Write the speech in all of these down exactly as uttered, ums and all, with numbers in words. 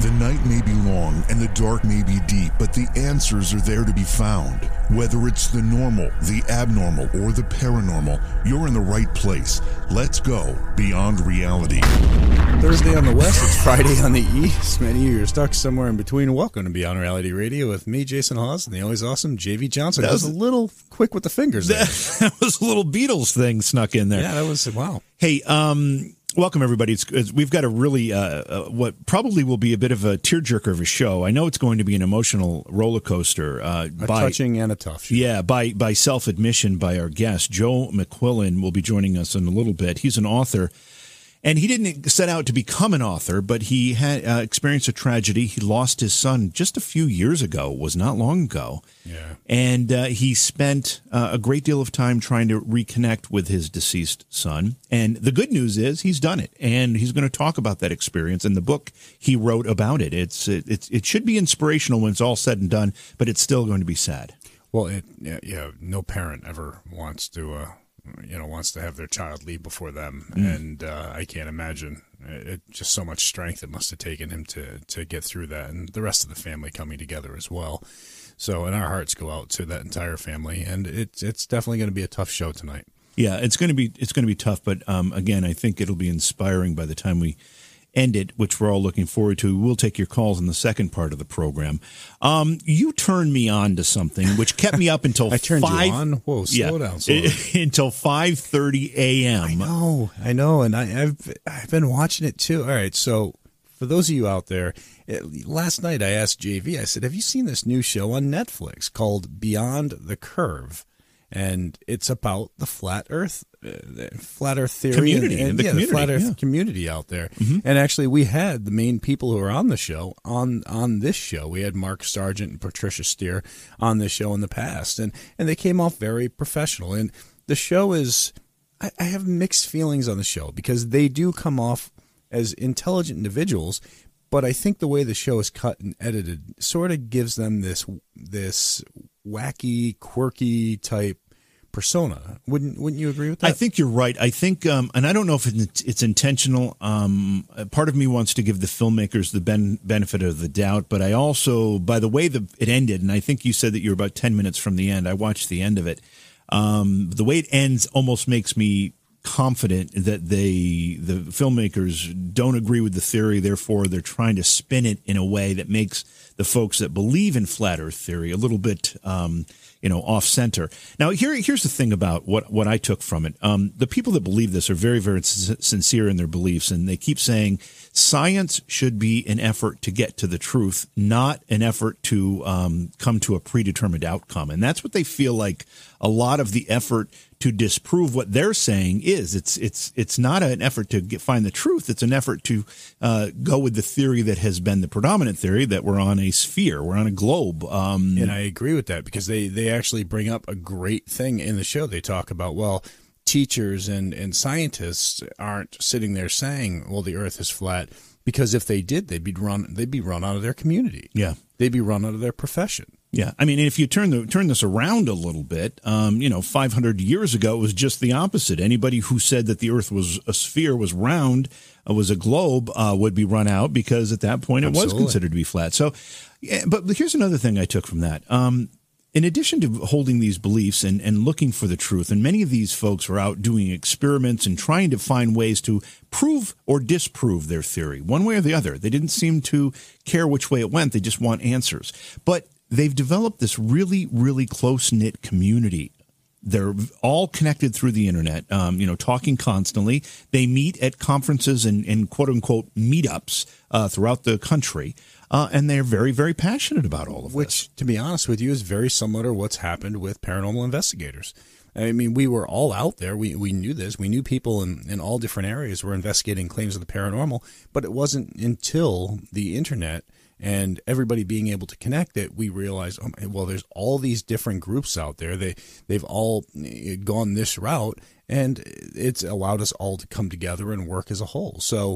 The night may be long and the dark may be deep, but the answers are there to be found. Whether it's the normal, the abnormal, or the paranormal, you're in the right place. Let's go beyond reality. Thursday on the west, it's Friday on the east. Many of you are stuck somewhere in between. Welcome to Beyond Reality Radio with me, Jason Hawes, and the always awesome J V Johnson. That, that was a little quick with the fingers there. That, that was a little Beatles thing snuck in there. Yeah, that was, wow. Hey, um... welcome, everybody. It's, it's, we've got a really, uh, uh, what probably will be a bit of a tearjerker of a show. I know it's going to be an emotional roller coaster. Uh, a by, touching and a tough show. Yeah, by, by self-admission by our guest. Joe McQuillan will be joining us in a little bit. He's an author, and he didn't set out to become an author, but he had uh, experienced a tragedy. He lost his son just a few years ago, was not long ago. Yeah. And uh, he spent uh, a great deal of time trying to reconnect with his deceased son. And the good news is he's done it, and he's going to talk about that experience in the book he wrote about it. It's it, it's it should be inspirational when it's all said and done, but it's still going to be sad. Well, it, yeah, yeah, no parent ever wants to, uh, you know, wants to have their child leave before them, mm. and uh, I can't imagine it, it. Just so much strength it must have taken him to to get through that, and the rest of the family coming together as well. So, and our hearts go out to that entire family, and it's it's definitely going to be a tough show tonight. Yeah, it's going to be it's going to be tough, but um, again, I think it'll be inspiring by the time we end it, which we're all looking forward to. We'll take your calls in the second part of the program. Um, you turned me on to something which kept me up until I turned five. You on? Whoa, slow yeah, down, slow down. Until five thirty a.m. I know, I know, and I, I've I've been watching it too. All right, so. For those of you out there, it, last night I asked J V, I said, have you seen this new show on Netflix called Beyond the Curve? And it's about the flat earth, uh, flat earth theory. Community. And, and, the yeah, community, the flat earth yeah. community out there. Mm-hmm. And actually we had the main people who are on the show on, on this show. We had Mark Sargent and Patricia Steer on this show in the past. And, and they came off very professional. And the show is, I, I have mixed feelings on the show because they do come off as intelligent individuals, but I think the way the show is cut and edited sort of gives them this this wacky, quirky type persona. Wouldn't wouldn't you agree with that? I think you're right. I think, um, and I don't know if it's, it's intentional. Um, part of me wants to give the filmmakers the ben, benefit of the doubt, but I also, by the way the, it ended, and I think you said that you're about ten minutes from the end. I watched the end of it. Um, the way it ends almost makes me confident that they the filmmakers don't agree with the theory, therefore they're trying to spin it in a way that makes the folks that believe in flat earth theory a little bit um you know off center. Now here here's the thing about what what I took from it. Um the people that believe this are very very sincere in their beliefs, and they keep saying science should be an effort to get to the truth, not an effort to um come to a predetermined outcome. And that's what they feel like a lot of the effort to disprove what they're saying is. It's it's it's not an effort to get, find the truth. It's an effort to uh, go with the theory that has been the predominant theory, that we're on a sphere, we're on a globe. Um, and I agree with that because they, they actually bring up a great thing in the show. They talk about, well, teachers and, and scientists aren't sitting there saying, well, the earth is flat, because if they did, they'd be run they'd be run out of their community. Yeah. They'd be run out of their profession. Yeah, I mean, if you turn the turn this around a little bit, um, you know, five hundred years ago, it was just the opposite. Anybody who said that the Earth was a sphere, was round, uh, was a globe, uh, would be run out because at that point it Absolutely. was considered to be flat. So, yeah, but here's another thing I took from that. Um, in addition to holding these beliefs and, and looking for the truth, and many of these folks are out doing experiments and trying to find ways to prove or disprove their theory, one way or the other. They didn't seem to care which way it went. They just want answers. But they've developed this really, really close-knit community. They're all connected through the internet, um, you know, talking constantly. They meet at conferences and, and quote-unquote meetups uh, throughout the country, uh, and they're very, very passionate about all of Which, this. to be honest with you, is very similar to what's happened with paranormal investigators. I mean, we were all out there. We we knew this. We knew people in, in all different areas were investigating claims of the paranormal, but it wasn't until the internet and everybody being able to connect it, we realized, oh, well, there's all these different groups out there. They, they've all gone this route, and it's allowed us all to come together and work as a whole. So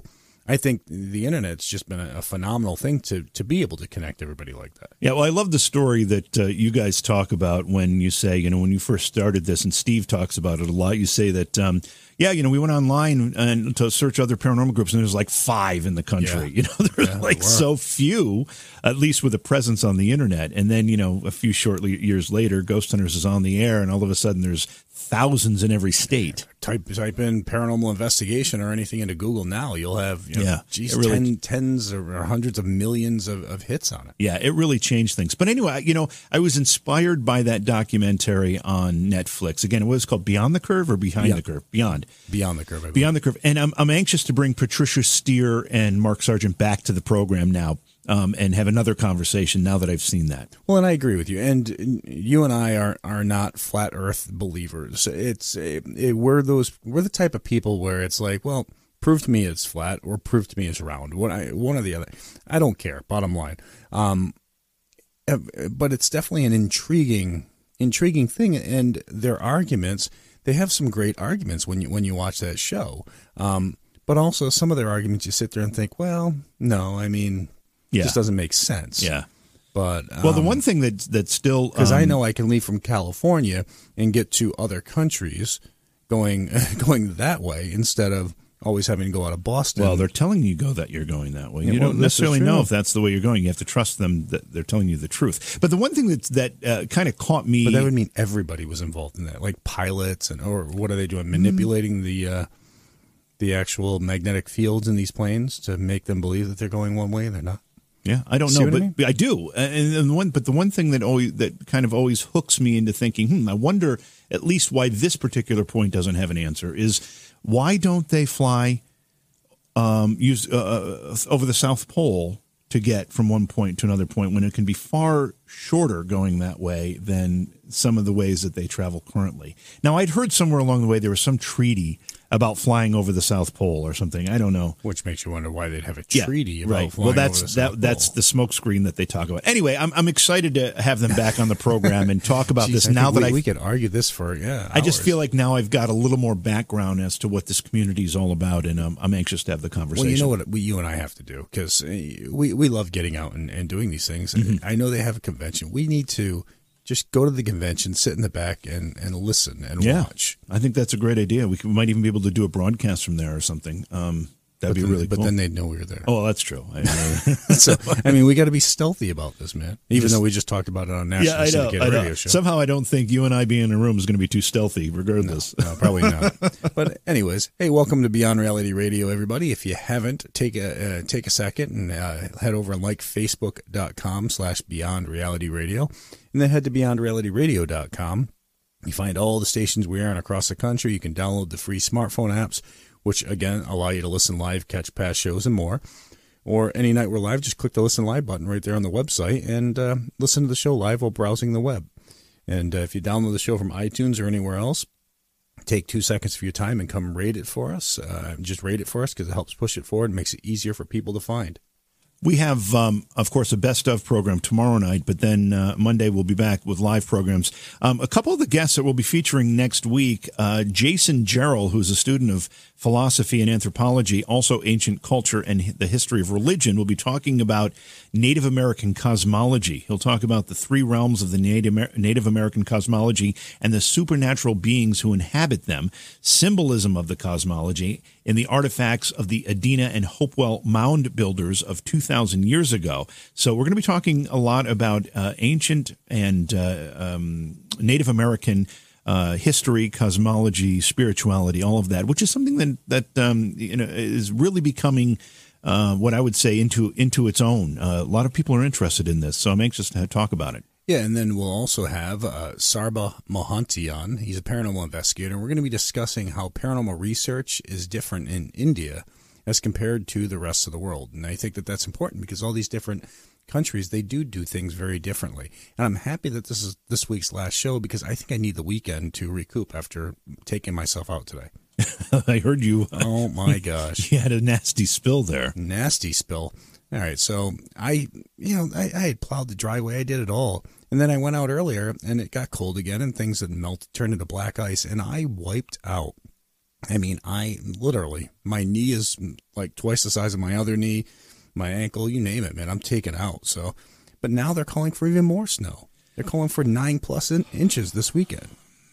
I think the internet's just been a, a phenomenal thing to to be able to connect everybody like that. Yeah, well, I love the story that uh, you guys talk about when you say, you know, when you first started this, and Steve talks about it a lot. You say that, um, yeah, you know, we went online and to search other paranormal groups, and there's like five in the country. Yeah. You know, there's Yeah, like wow. so few, at least with a presence on the internet. And then, you know, a few short le- years later, Ghost Hunters is on the air, and all of a sudden there's thousands in every state. Type type in paranormal investigation or anything into Google now, you'll have you know, Yeah, geez, it really- ten, tens or hundreds of millions of, of hits on it. Yeah, it really changed things. But anyway, you know, I was inspired by that documentary on Netflix. Again, it was called Beyond the Curve or Behind Beyond. the Curve? Beyond. Beyond the curve. I believe. Beyond the Curve. And I'm, I'm anxious to bring Patricia Steer and Mark Sargent back to the program now um, and have another conversation now that I've seen that. Well, and I agree with you. And you and I are, are not flat Earth believers. It's it, it, we're those we're the type of people where it's like, well, prove to me it's flat or prove to me it's round. One, I, one or the other. I don't care. Bottom line. Um, but it's definitely an intriguing intriguing thing, and their arguments. They have some great arguments when you when you watch that show. Um, but also some of their arguments, you sit there and think, well, no, I mean, Yeah. it just doesn't make sense. Yeah. But Well, the um, one thing that that's still because I um, know I can leave from California and get to other countries going going that way instead of always having to go out of Boston. Well, they're telling you go that you're going that way. Yeah, you well, don't this is necessarily know true. if that's the way you're going. You have to trust them that they're telling you the truth. But the one thing that's, that uh, kind of caught me... But that would mean everybody was involved in that, like pilots and or what are they doing? Manipulating the uh, the actual magnetic fields in these planes to make them believe that they're going one way and they're not. Yeah, I don't See know, what I but mean? I do. And, and the one, but the one thing that always that kind of always hooks me into thinking, hmm, I wonder at least why this particular point doesn't have an answer is why don't they fly um, use uh, over the South Pole to get from one point to another point when it can be far shorter going that way than some of the ways that they travel currently. Now, I'd heard somewhere along the way there was some treaty about flying over the South Pole or something. I don't know. Which makes you wonder why they'd have a treaty about right. flying Well, that's over the South that, that's Pole. the smoke screen that they talk about. Anyway, I'm I'm excited to have them back on the program and talk about Jeez, this I now think that we, I we could argue this for yeah. I just hours. feel like now I've got a little more background as to what this community is all about, and um, I'm anxious to have the conversation. Well, you know what we, you and I have to do because we we love getting out and, and doing these things. Mm-hmm. I know they have a convention. We need to just go to the convention, sit in the back, and, and listen and Yeah, watch. I think that's a great idea. We, can, we might even be able to do a broadcast from there or something. Um, that'd But be then, really but cool. then they'd know we were there. oh, well, that's true. I, So I mean, we got to be stealthy about this, man. Even Just- though we just talked about it on national yeah, I know. syndicated I know. radio show. Somehow, I don't think you and I being in a room is going to be too stealthy, regardless. No, probably not. But anyways, hey, welcome to Beyond Reality Radio, everybody. If you haven't, take a uh, take a second and uh, head over and like facebook.com slash Beyond Reality Radio, and then head to beyond reality radio dot com. You find all the stations we are on across the country. You can download the free smartphone apps, which again allow you to listen live, catch past shows, and more. Or any night we're live, just click the listen live button right there on the website and uh, listen to the show live while browsing the web. And uh, if you download the show from iTunes or anywhere else, take two seconds of your time and come rate it for us. Uh, just rate it for us because it helps push it forward and makes it easier for people to find. We have, um, of course, a best of program tomorrow night, but then uh, Monday we'll be back with live programs. Um, a couple of the guests that we'll be featuring next week, uh, Jason Jarrell, who's a student of philosophy and anthropology, also ancient culture and the history of religion, will be talking about Native American cosmology. He'll talk about the three realms of the Native, Amer- Native American cosmology and the supernatural beings who inhabit them, symbolism of the cosmology, in the artifacts of the Adena and Hopewell mound builders of two thousand years ago. So we're going to be talking a lot about uh, ancient and uh, um, Native American uh, history, cosmology, spirituality, all of that, which is something that, that um, you know, is really becoming uh, what I would say into into its own. Uh, a lot of people are interested in this, so I'm anxious to talk about it. Yeah, and then we'll also have uh, Sarba Mohanty on. He's a paranormal investigator, and we're going to be discussing how paranormal research is different in India as compared to the rest of the world. And I think that that's important because all these different countries, they do do things very differently. And I'm happy that this is this week's last show because I think I need the weekend to recoup after taking myself out today. I heard you. Oh, my gosh. You had a nasty spill there. Nasty spill. All right, so I, you know, I, I had plowed the driveway. I did it all. And then I went out earlier, and it got cold again, and things had melted, turned into black ice, and I wiped out. I mean, I literally, my knee is like twice the size of my other knee, my ankle, you name it, man. I'm taken out. So, but now they're calling for even more snow. They're calling for nine plus in- inches this weekend.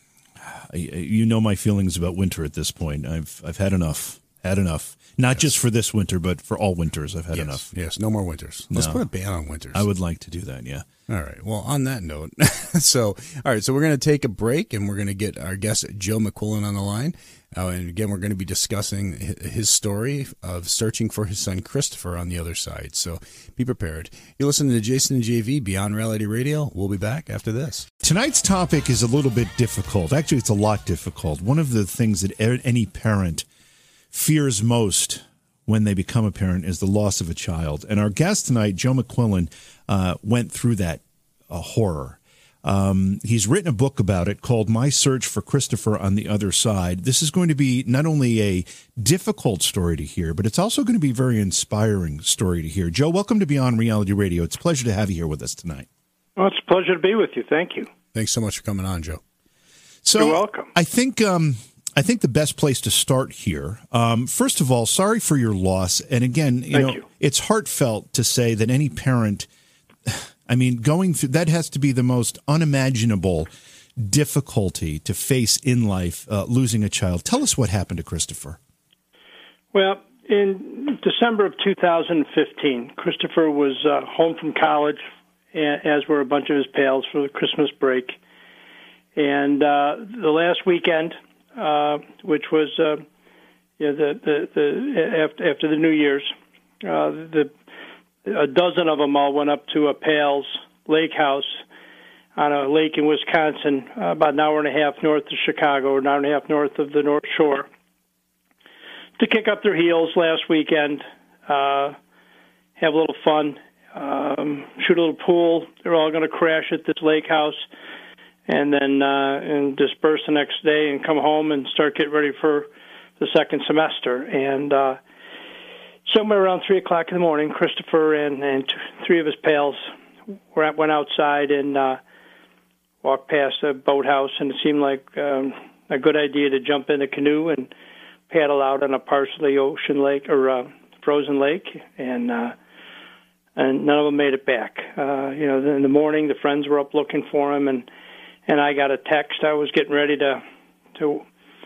You know my feelings about winter at this point. I've I've had enough. Had enough. Not yes. just for this winter, but for all winters. I've had yes. enough. Yes, no more winters. Let's no. put a ban on winters. I would like to do that, yeah. All right. Well, on that note, so, all right, so we're going to take a break, and we're going to get our guest, Joe McQuillan, on the line. Uh, and again, we're going to be discussing his story of searching for his son Christopher on the other side. So be prepared. You're listening to Jason and J V, Beyond Reality Radio. We'll be back after this. Tonight's topic is a little bit difficult. Actually, it's a lot difficult. One of the things that any parent fears most when they become a parent is the loss of a child. And our guest tonight, Joe McQuillan, uh, went through that uh, horror. Um, he's written a book about it called My Search for Christopher on the Other Side. This is going to be not only a difficult story to hear, but it's also going to be a very inspiring story to hear. Joe, welcome to Beyond Reality Radio. It's a pleasure to have you here with us tonight. Well, it's a pleasure to be with you. Thank you. Thanks so much for coming on, Joe. So, You're welcome. I think um, I think the best place to start here, um, first of all, sorry for your loss. And again, you Thank know, you. It's heartfelt to say that any parent, I mean, going through that has to be the most unimaginable difficulty to face in life, uh, losing a child. Tell us what happened to Christopher. Well, in December of two thousand fifteen, Christopher was uh, home from college, as were a bunch of his pals, for the Christmas break. And uh, the last weekend, uh, which was uh, you know, the, the, the after, after the New Year's, uh, the a dozen of them all went up to a pal's lake house on a lake in Wisconsin, uh, about an hour and a half north of Chicago, or an hour and a half north of the North Shore, to kick up their heels last weekend, uh, have a little fun, um, shoot a little pool. They're all going to crash at this lake house, and then uh, and disperse the next day and come home and start getting ready for the second semester. And uh, somewhere around three o'clock in the morning, Christopher and, and two, three of his pals were at, went outside and uh, walked past a boathouse, and it seemed like um, a good idea to jump in a canoe and paddle out on a partially ocean lake or uh, frozen lake, and uh, and none of them made it back. Uh, you know, in the morning, the friends were up looking for him, and and I got a text. I was getting ready to to.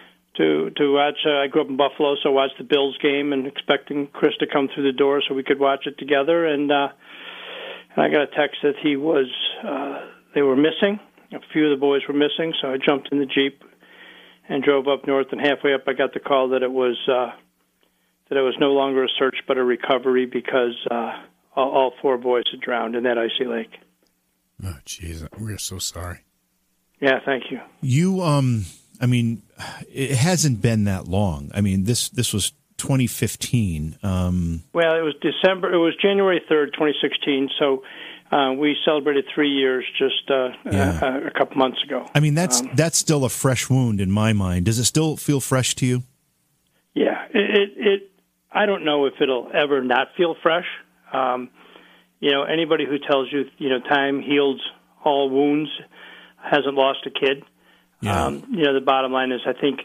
To to watch, uh, I grew up in Buffalo, so I watched the Bills game and expecting Chris to come through the door so we could watch it together. And, uh, and I got a text that he was, uh, they were missing. A few of the boys were missing, so I jumped in the Jeep and drove up north. And halfway up, I got the call that it was uh, that it was no longer a search but a recovery because uh, all, all four boys had drowned in that icy lake. Oh, jeez, we're so sorry. Yeah, thank you. You um. I mean, it hasn't been that long. I mean, this this was twenty fifteen. Um, well, it was December. It was January third, twenty sixteen. So uh, we celebrated three years just uh, yeah. a, a couple months ago. I mean, that's um, that's still a fresh wound in my mind. Does it still feel fresh to you? Yeah, it. it, it I don't know if it'll ever not feel fresh. Um, you know, anybody who tells you you know time heals all wounds hasn't lost a kid. Yeah. Um, you know, the bottom line is I think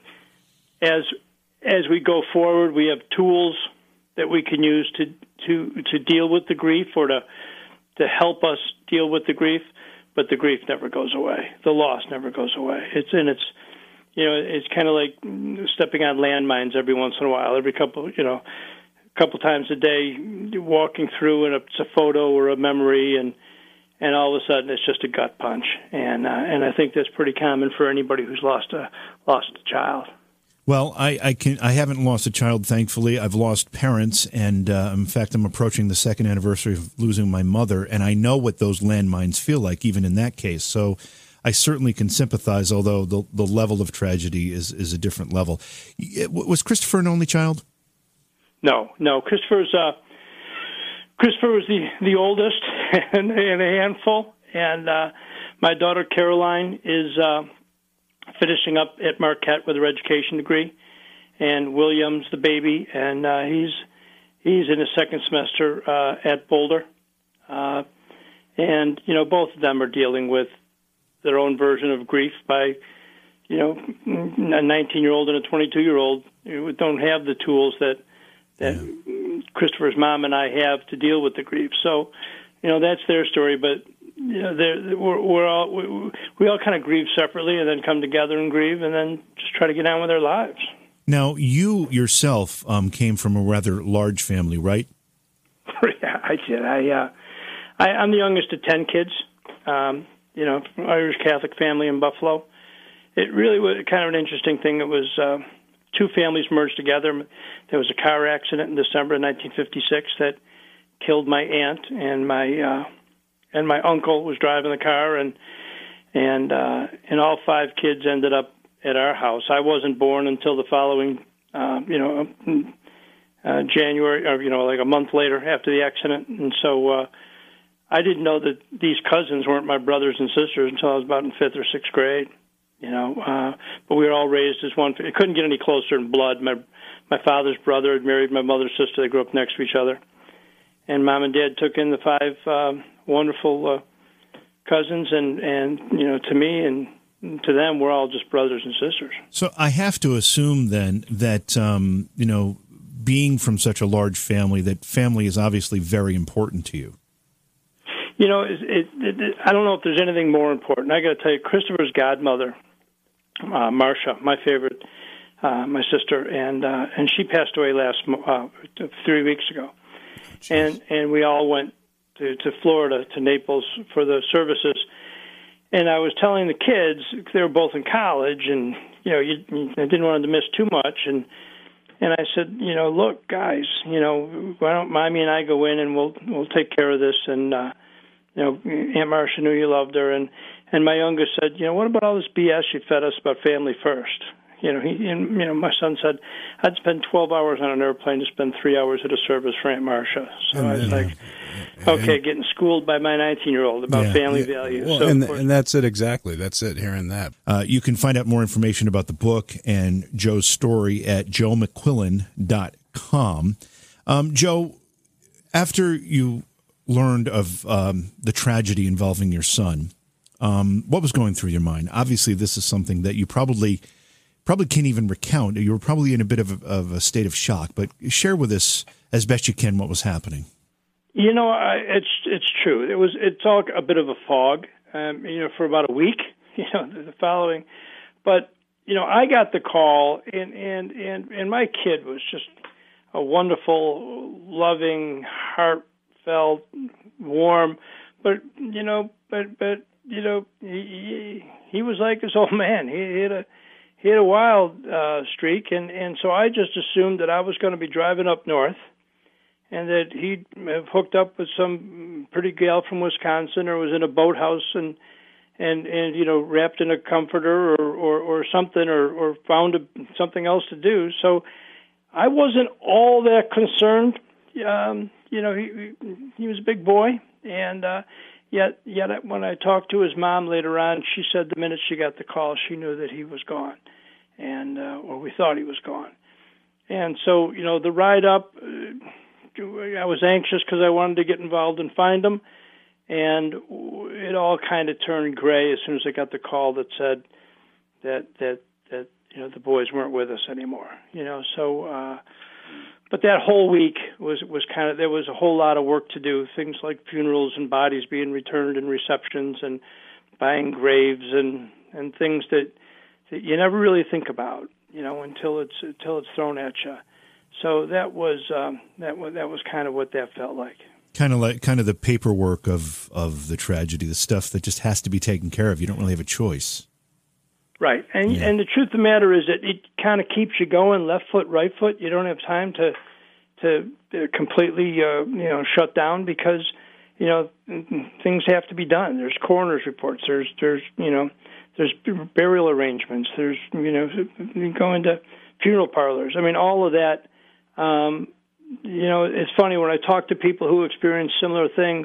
as as we go forward, we have tools that we can use to, to, to deal with the grief or to to help us deal with the grief, but the grief never goes away. The loss never goes away. It's and it's you know, it's kind of like stepping on landmines every once in a while, every couple, you know, a couple times a day, walking through and it's a photo or a memory, and And all of a sudden, it's just a gut punch, and uh, and I think that's pretty common for anybody who's lost a lost a child. Well, I, I can I haven't lost a child, thankfully. I've lost parents, and uh, in fact, I'm approaching the second anniversary of losing my mother, and I know what those landmines feel like, even in that case. So, I certainly can sympathize. Although the the level of tragedy is is a different level. Was Christopher an only child? No, no. Christopher's. Uh, Christopher was the, the oldest in, in a handful, and uh, my daughter Caroline is uh, finishing up at Marquette with her education degree, and William's the baby, and uh, he's he's in his second semester uh, at Boulder, uh, and you know both of them are dealing with their own version of grief by you know, a nineteen-year-old and a twenty-two-year-old don't have the tools that that yeah. Christopher's mom and I have to deal with the grief. So, you know, that's their story. But you know, we're, we're all we, we all kind of grieve separately, and then come together and grieve, and then just try to get on with our lives. Now, you yourself um, came from a rather large family, right? Yeah, I did. I, uh, I I'm the youngest of ten kids. Um, you know, Irish Catholic family in Buffalo. It really was kind of an interesting thing. It was uh, two families merged together. There was a car accident in December of nineteen fifty-six that killed my aunt, and my uh, and my uncle was driving the car, and and uh, and all five kids ended up at our house. I wasn't born until the following, uh, you know, uh, January, or you know, like a month later after the accident, and so. Uh, I didn't know that these cousins weren't my brothers and sisters until I was about in fifth or sixth grade, you know. Uh, but we were all raised as one. It couldn't get any closer in blood. My my father's brother had married my mother's sister. They grew up next to each other. And Mom and Dad took in the five uh, wonderful uh, cousins, and, and, you know, to me and to them, we're all just brothers and sisters. So I have to assume then that, um, you know, being from such a large family, that family is obviously very important to you. You know, it, it, it, I don't know if there's anything more important. I got to tell you, Christopher's godmother, uh, Marcia, my favorite, uh, my sister, and uh, and she passed away last uh, three weeks ago, Jeez. and and we all went to, to Florida, to Naples for the services. And I was telling the kids, they were both in college, and you know, you, you I didn't want them to miss too much, and and I said, you know, look, guys, you know, why don't Mommy and I go in and we'll we'll take care of this, and. Uh, You know, Aunt Marcia knew you loved her, and, and my youngest said, you know, what about all this B S you fed us about family first? You know, he and you know, my son said, I'd spend twelve hours on an airplane to spend three hours at a service for Aunt Marcia. So and, I was like, okay, and, getting schooled by my nineteen-year-old about yeah, family yeah. values. Well, so and, and that's it exactly. That's it. Hearing that, uh, you can find out more information about the book and Joe's story at joe mcquillan dot com. Um, Joe, after you learned of um, the tragedy involving your son, um, what was going through your mind? Obviously, this is something that you probably probably can't even recount. You were probably in a bit of a, of a state of shock, but share with us as best you can what was happening. You know, I, it's it's true. It was it's all a bit of a fog. Um, you know, for about a week. You know, the following, but you know, I got the call, and and and and my kid was just a wonderful, loving, heart. Felt warm, but you know, but but you know, he he was like his old man. He, he had a he had a wild uh, streak, and and so I just assumed that I was going to be driving up north, and that he'd have hooked up with some pretty gal from Wisconsin, or was in a boathouse and and and you know, wrapped in a comforter or or, or something, or or found a, something else to do. So I wasn't all that concerned. Um, You know, he he was a big boy, and uh, yet yet when I talked to his mom later on, she said the minute she got the call, she knew that he was gone, and uh, or we thought he was gone. And so, you know, the ride up, uh, I was anxious because I wanted to get involved and find him, and it all kind of turned gray as soon as I got the call that said that that that you know the boys weren't with us anymore. You know, so. Uh, But that whole week was was kind of, there was a whole lot of work to do, things like funerals and bodies being returned and receptions and buying graves and, and things that, that you never really think about, you know, until it's until it's thrown at you. So that was um, that was that was kind of what that felt like. Kind of like kind of the paperwork of of the tragedy, the stuff that just has to be taken care of. You don't really have a choice. Right, and yeah. and the truth of the matter is that it kind of keeps you going, left foot, right foot. You don't have time to to completely uh, you know shut down, because you know things have to be done. There's coroner's reports. There's there's you know there's burial arrangements. There's you know you go into funeral parlors. I mean, all of that. Um, you know, it's funny when I talk to people who experience similar things.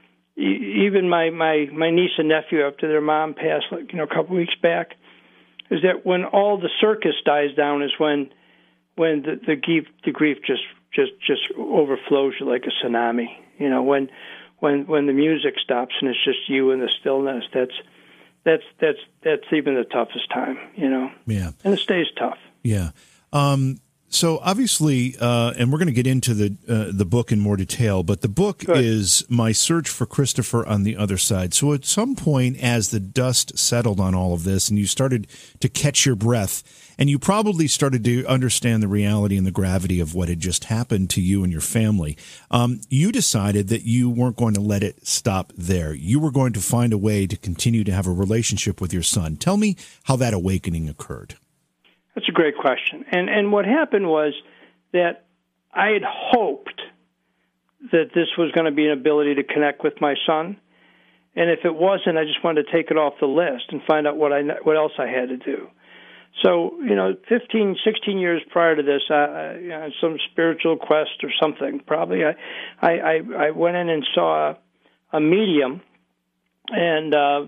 Even my my my niece and nephew, after their mom passed, like you know a couple weeks back, is that when all the circus dies down is when when the, the grief the grief just just just overflows you like a tsunami. You know, when when when the music stops and it's just you and the stillness. That's that's that's that's even the toughest time, you know. Yeah, and it stays tough. Yeah. Um, so obviously, uh, and we're going to get into the uh, the book in more detail, but the book Good. is My Search for Christopher on the Other Side. So at some point, as the dust settled on all of this and you started to catch your breath, and you probably started to understand the reality and the gravity of what had just happened to you and your family, um, you decided that you weren't going to let it stop there. You were going to find a way to continue to have a relationship with your son. Tell me how that awakening occurred. That's a great question. And and what happened was that I had hoped that this was going to be an ability to connect with my son. And if it wasn't, I just wanted to take it off the list and find out what I what else I had to do. So, you know, fifteen, sixteen years prior to this, I, you know, some spiritual quest or something, probably, I I, I went in and saw a, a medium, and uh,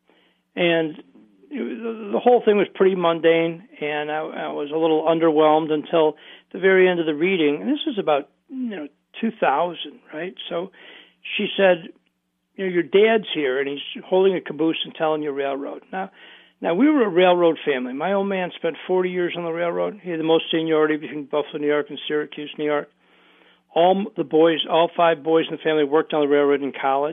and the whole thing was pretty mundane, and I, I was a little underwhelmed until the very end of the reading. And this was about, you know, two thousand, right? So she said, you know, your dad's here, and he's holding a caboose and telling you railroad. Now, now we were a railroad family. My old man spent forty years on the railroad. He had the most seniority between Buffalo, New York, and Syracuse, New York. All the boys, all five boys in the family worked on the railroad in college.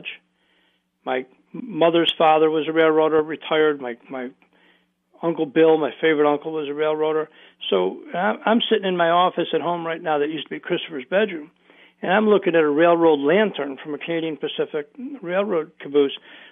My mother's father was a railroader, retired. My my Uncle Bill, my favorite uncle, was a railroader. So I'm sitting in my office at home right now that used to be Christopher's bedroom, and I'm looking at a railroad lantern from a Canadian Pacific Railroad caboose.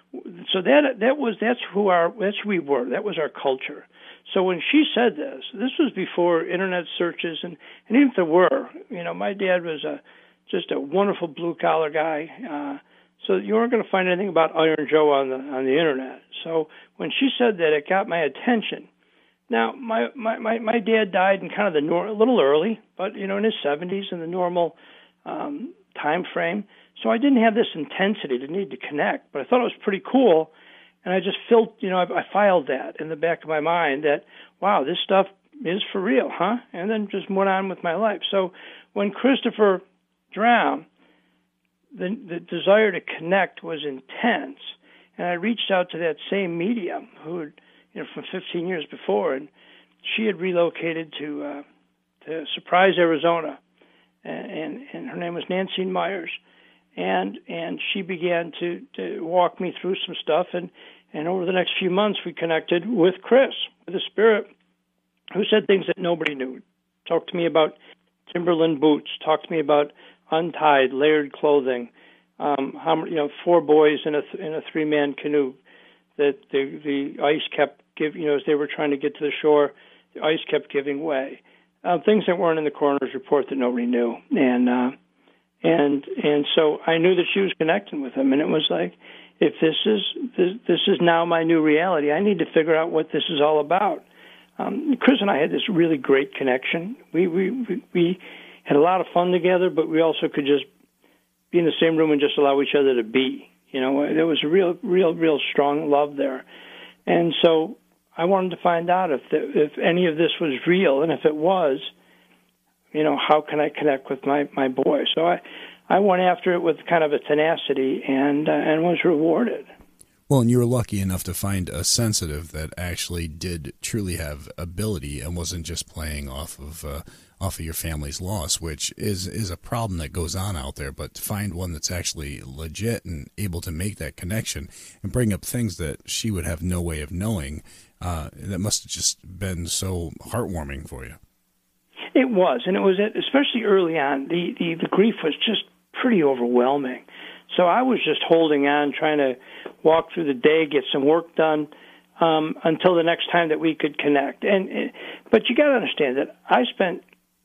So that that was that's who our that's who we were. That was our culture. So when she said this, this was before internet searches, and, and even if there were, you know, my dad was a just a wonderful blue collar guy. Uh, So you weren't going to find anything about Iron Joe on the on the internet. So when she said that, it got my attention. Now, my my, my, my dad died in kind of the nor- a little early, but you know, in his seventies, in the normal um, time frame. So I didn't have this intensity to need to connect, but I thought it was pretty cool, and I just felt, you know, I, I filed that in the back of my mind that, wow, this stuff is for real, huh? And then just went on with my life. So when Christopher drowned, The, the desire to connect was intense, and I reached out to that same medium who had, you know, from fifteen years before, and she had relocated to uh, to Surprise, Arizona, and, and and her name was Nancy Myers, and and she began to, to walk me through some stuff, and, and over the next few months we connected with Chris, with a spirit who said things that nobody knew. Talked to me about Timberland boots, talked to me about untied, layered clothing. Um, how you know, four boys in a th- in a three-man canoe that the the ice kept give. You know, as they were trying to get to the shore, the ice kept giving way. Uh, things that weren't in the coroner's report that nobody knew, and uh, and and so I knew that she was connecting with him, and it was like, if this is this, this is now my new reality, I need to figure out what this is all about. Um, Chris and I had this really great connection. We we we. we had a lot of fun together, but we also could just be in the same room and just allow each other to be. You know, there was a real, real, real strong love there. And so I wanted to find out if the, if any of this was real, and if it was, you know, how can I connect with my, my boy? So I, I went after it with kind of a tenacity, and uh, and was rewarded. Well, and you were lucky enough to find a sensitive that actually did truly have ability and wasn't just playing off of uh, off of your family's loss, which is is a problem that goes on out there. But to find one that's actually legit and able to make that connection and bring up things that she would have no way of knowing, uh, that must have just been so heartwarming for you. It was, and it was especially early on. The the, the grief was just pretty overwhelming. So I was just holding on, trying to walk through the day, get some work done, um, until the next time that we could connect. And but you got to understand that I spent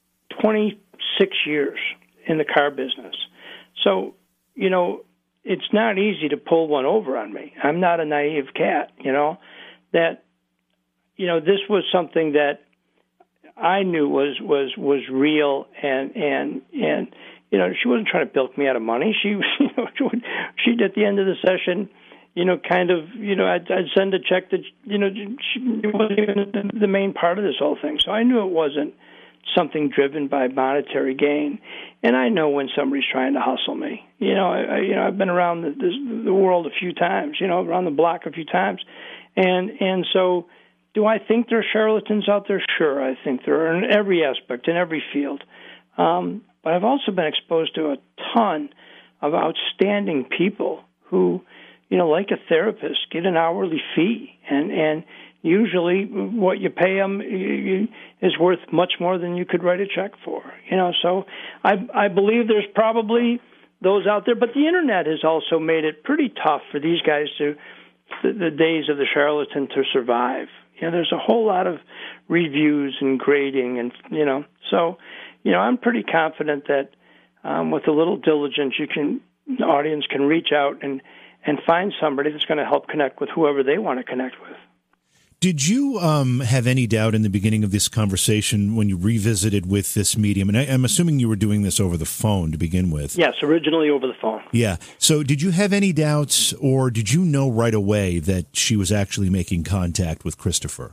twenty-six years in the car business. So, you know, it's not easy to pull one over on me. I'm not a naive cat, you know, that, you know, this was something that I knew was, was, was real, and, and, and, you know, she wasn't trying to bilk me out of money. She, you know, she'd at the end of the session, you know, kind of, you know, I'd, I'd send a check that, you know, she, it wasn't even the main part of this whole thing. So I knew it wasn't something driven by monetary gain. And I know when somebody's trying to hustle me. You know, I, you know, I've been around the, this, the world a few times, you know, around the block a few times, And and so, do I think there are charlatans out there? Sure, I think there are in every aspect, in every field. Um, but I've also been exposed to a ton of outstanding people who, you know, like a therapist, get an hourly fee, and and usually what you pay them is worth much more than you could write a check for. You know, so I I believe there's probably those out there, but the internet has also made it pretty tough for these guys to the, the days of the charlatan to survive. You know, there's a whole lot of reviews and grading, and you know, so you know, I'm pretty confident that um, with a little diligence, you can the audience can reach out and and find somebody that's going to help connect with whoever they want to connect with. Did you um, have any doubt in the beginning of this conversation when you revisited with this medium? And I, I'm assuming you were doing this over the phone to begin with. Yes, originally over the phone. Yeah. So did you have any doubts, or did you know right away that she was actually making contact with Christopher?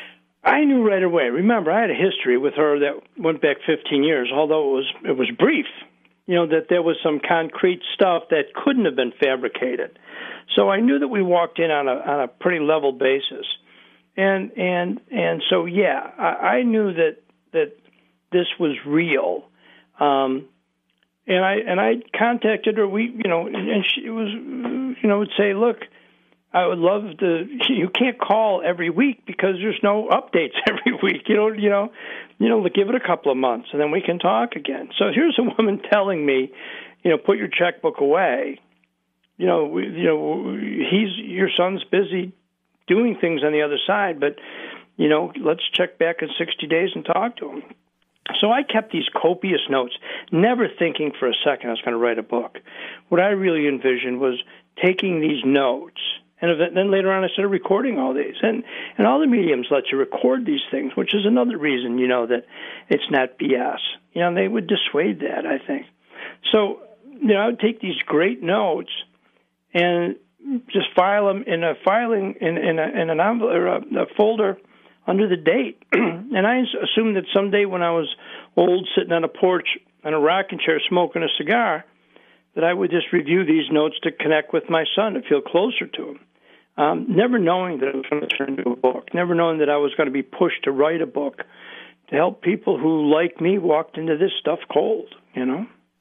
I knew right away. Remember, I had a history with her that went back fifteen years, although it was it was brief. You know, that there was some concrete stuff that couldn't have been fabricated. So I knew that we walked in on a on a pretty level basis. And and and so yeah, I, I knew that that this was real, um, and I and I contacted her. We you know, and she was you know would say, look, I would love to. You can't call every week because there's no updates every week. You know you know you know give it a couple of months and then we can talk again. So here's a woman telling me, you know, put your checkbook away. You know we, you know he's your son's busy doing things on the other side, but, you know, let's check back in sixty days and talk to him. So I kept these copious notes, never thinking for a second I was going to write a book. What I really envisioned was taking these notes, and then later on I started recording all these. And, and all the mediums let you record these things, which is another reason, you know, that it's not B S. You know, they would dissuade that, I think. So, you know, I would take these great notes and just file them in a filing in, in, a, in an envelope or a, a folder under the date. And I assumed that someday when I was old, sitting on a porch on a rocking chair smoking a cigar, that I would just review these notes to connect with my son, to feel closer to him. Um, never knowing that it was going to turn into a book, never knowing that I was going to be pushed to write a book to help people who, like me, walked into this stuff cold, you know?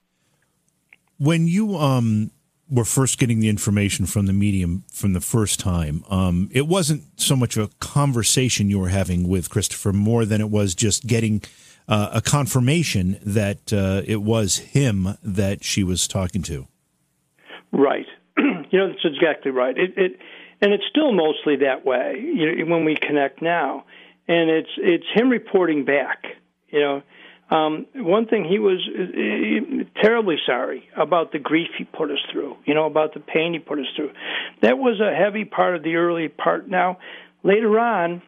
When you um, were first getting the information from the medium from the first time, um, it wasn't so much a conversation you were having with Christopher, more than it was just getting uh, a confirmation that uh, it was him that she was talking to. Right. You know, that's exactly right. It, it and it's still mostly that way, you know, when we connect now. And it's it's him reporting back, you know. Um, one thing, he was uh, terribly sorry about the grief he put us through, you know, about the pain he put us through. That was a heavy part of the early part. Now, later on,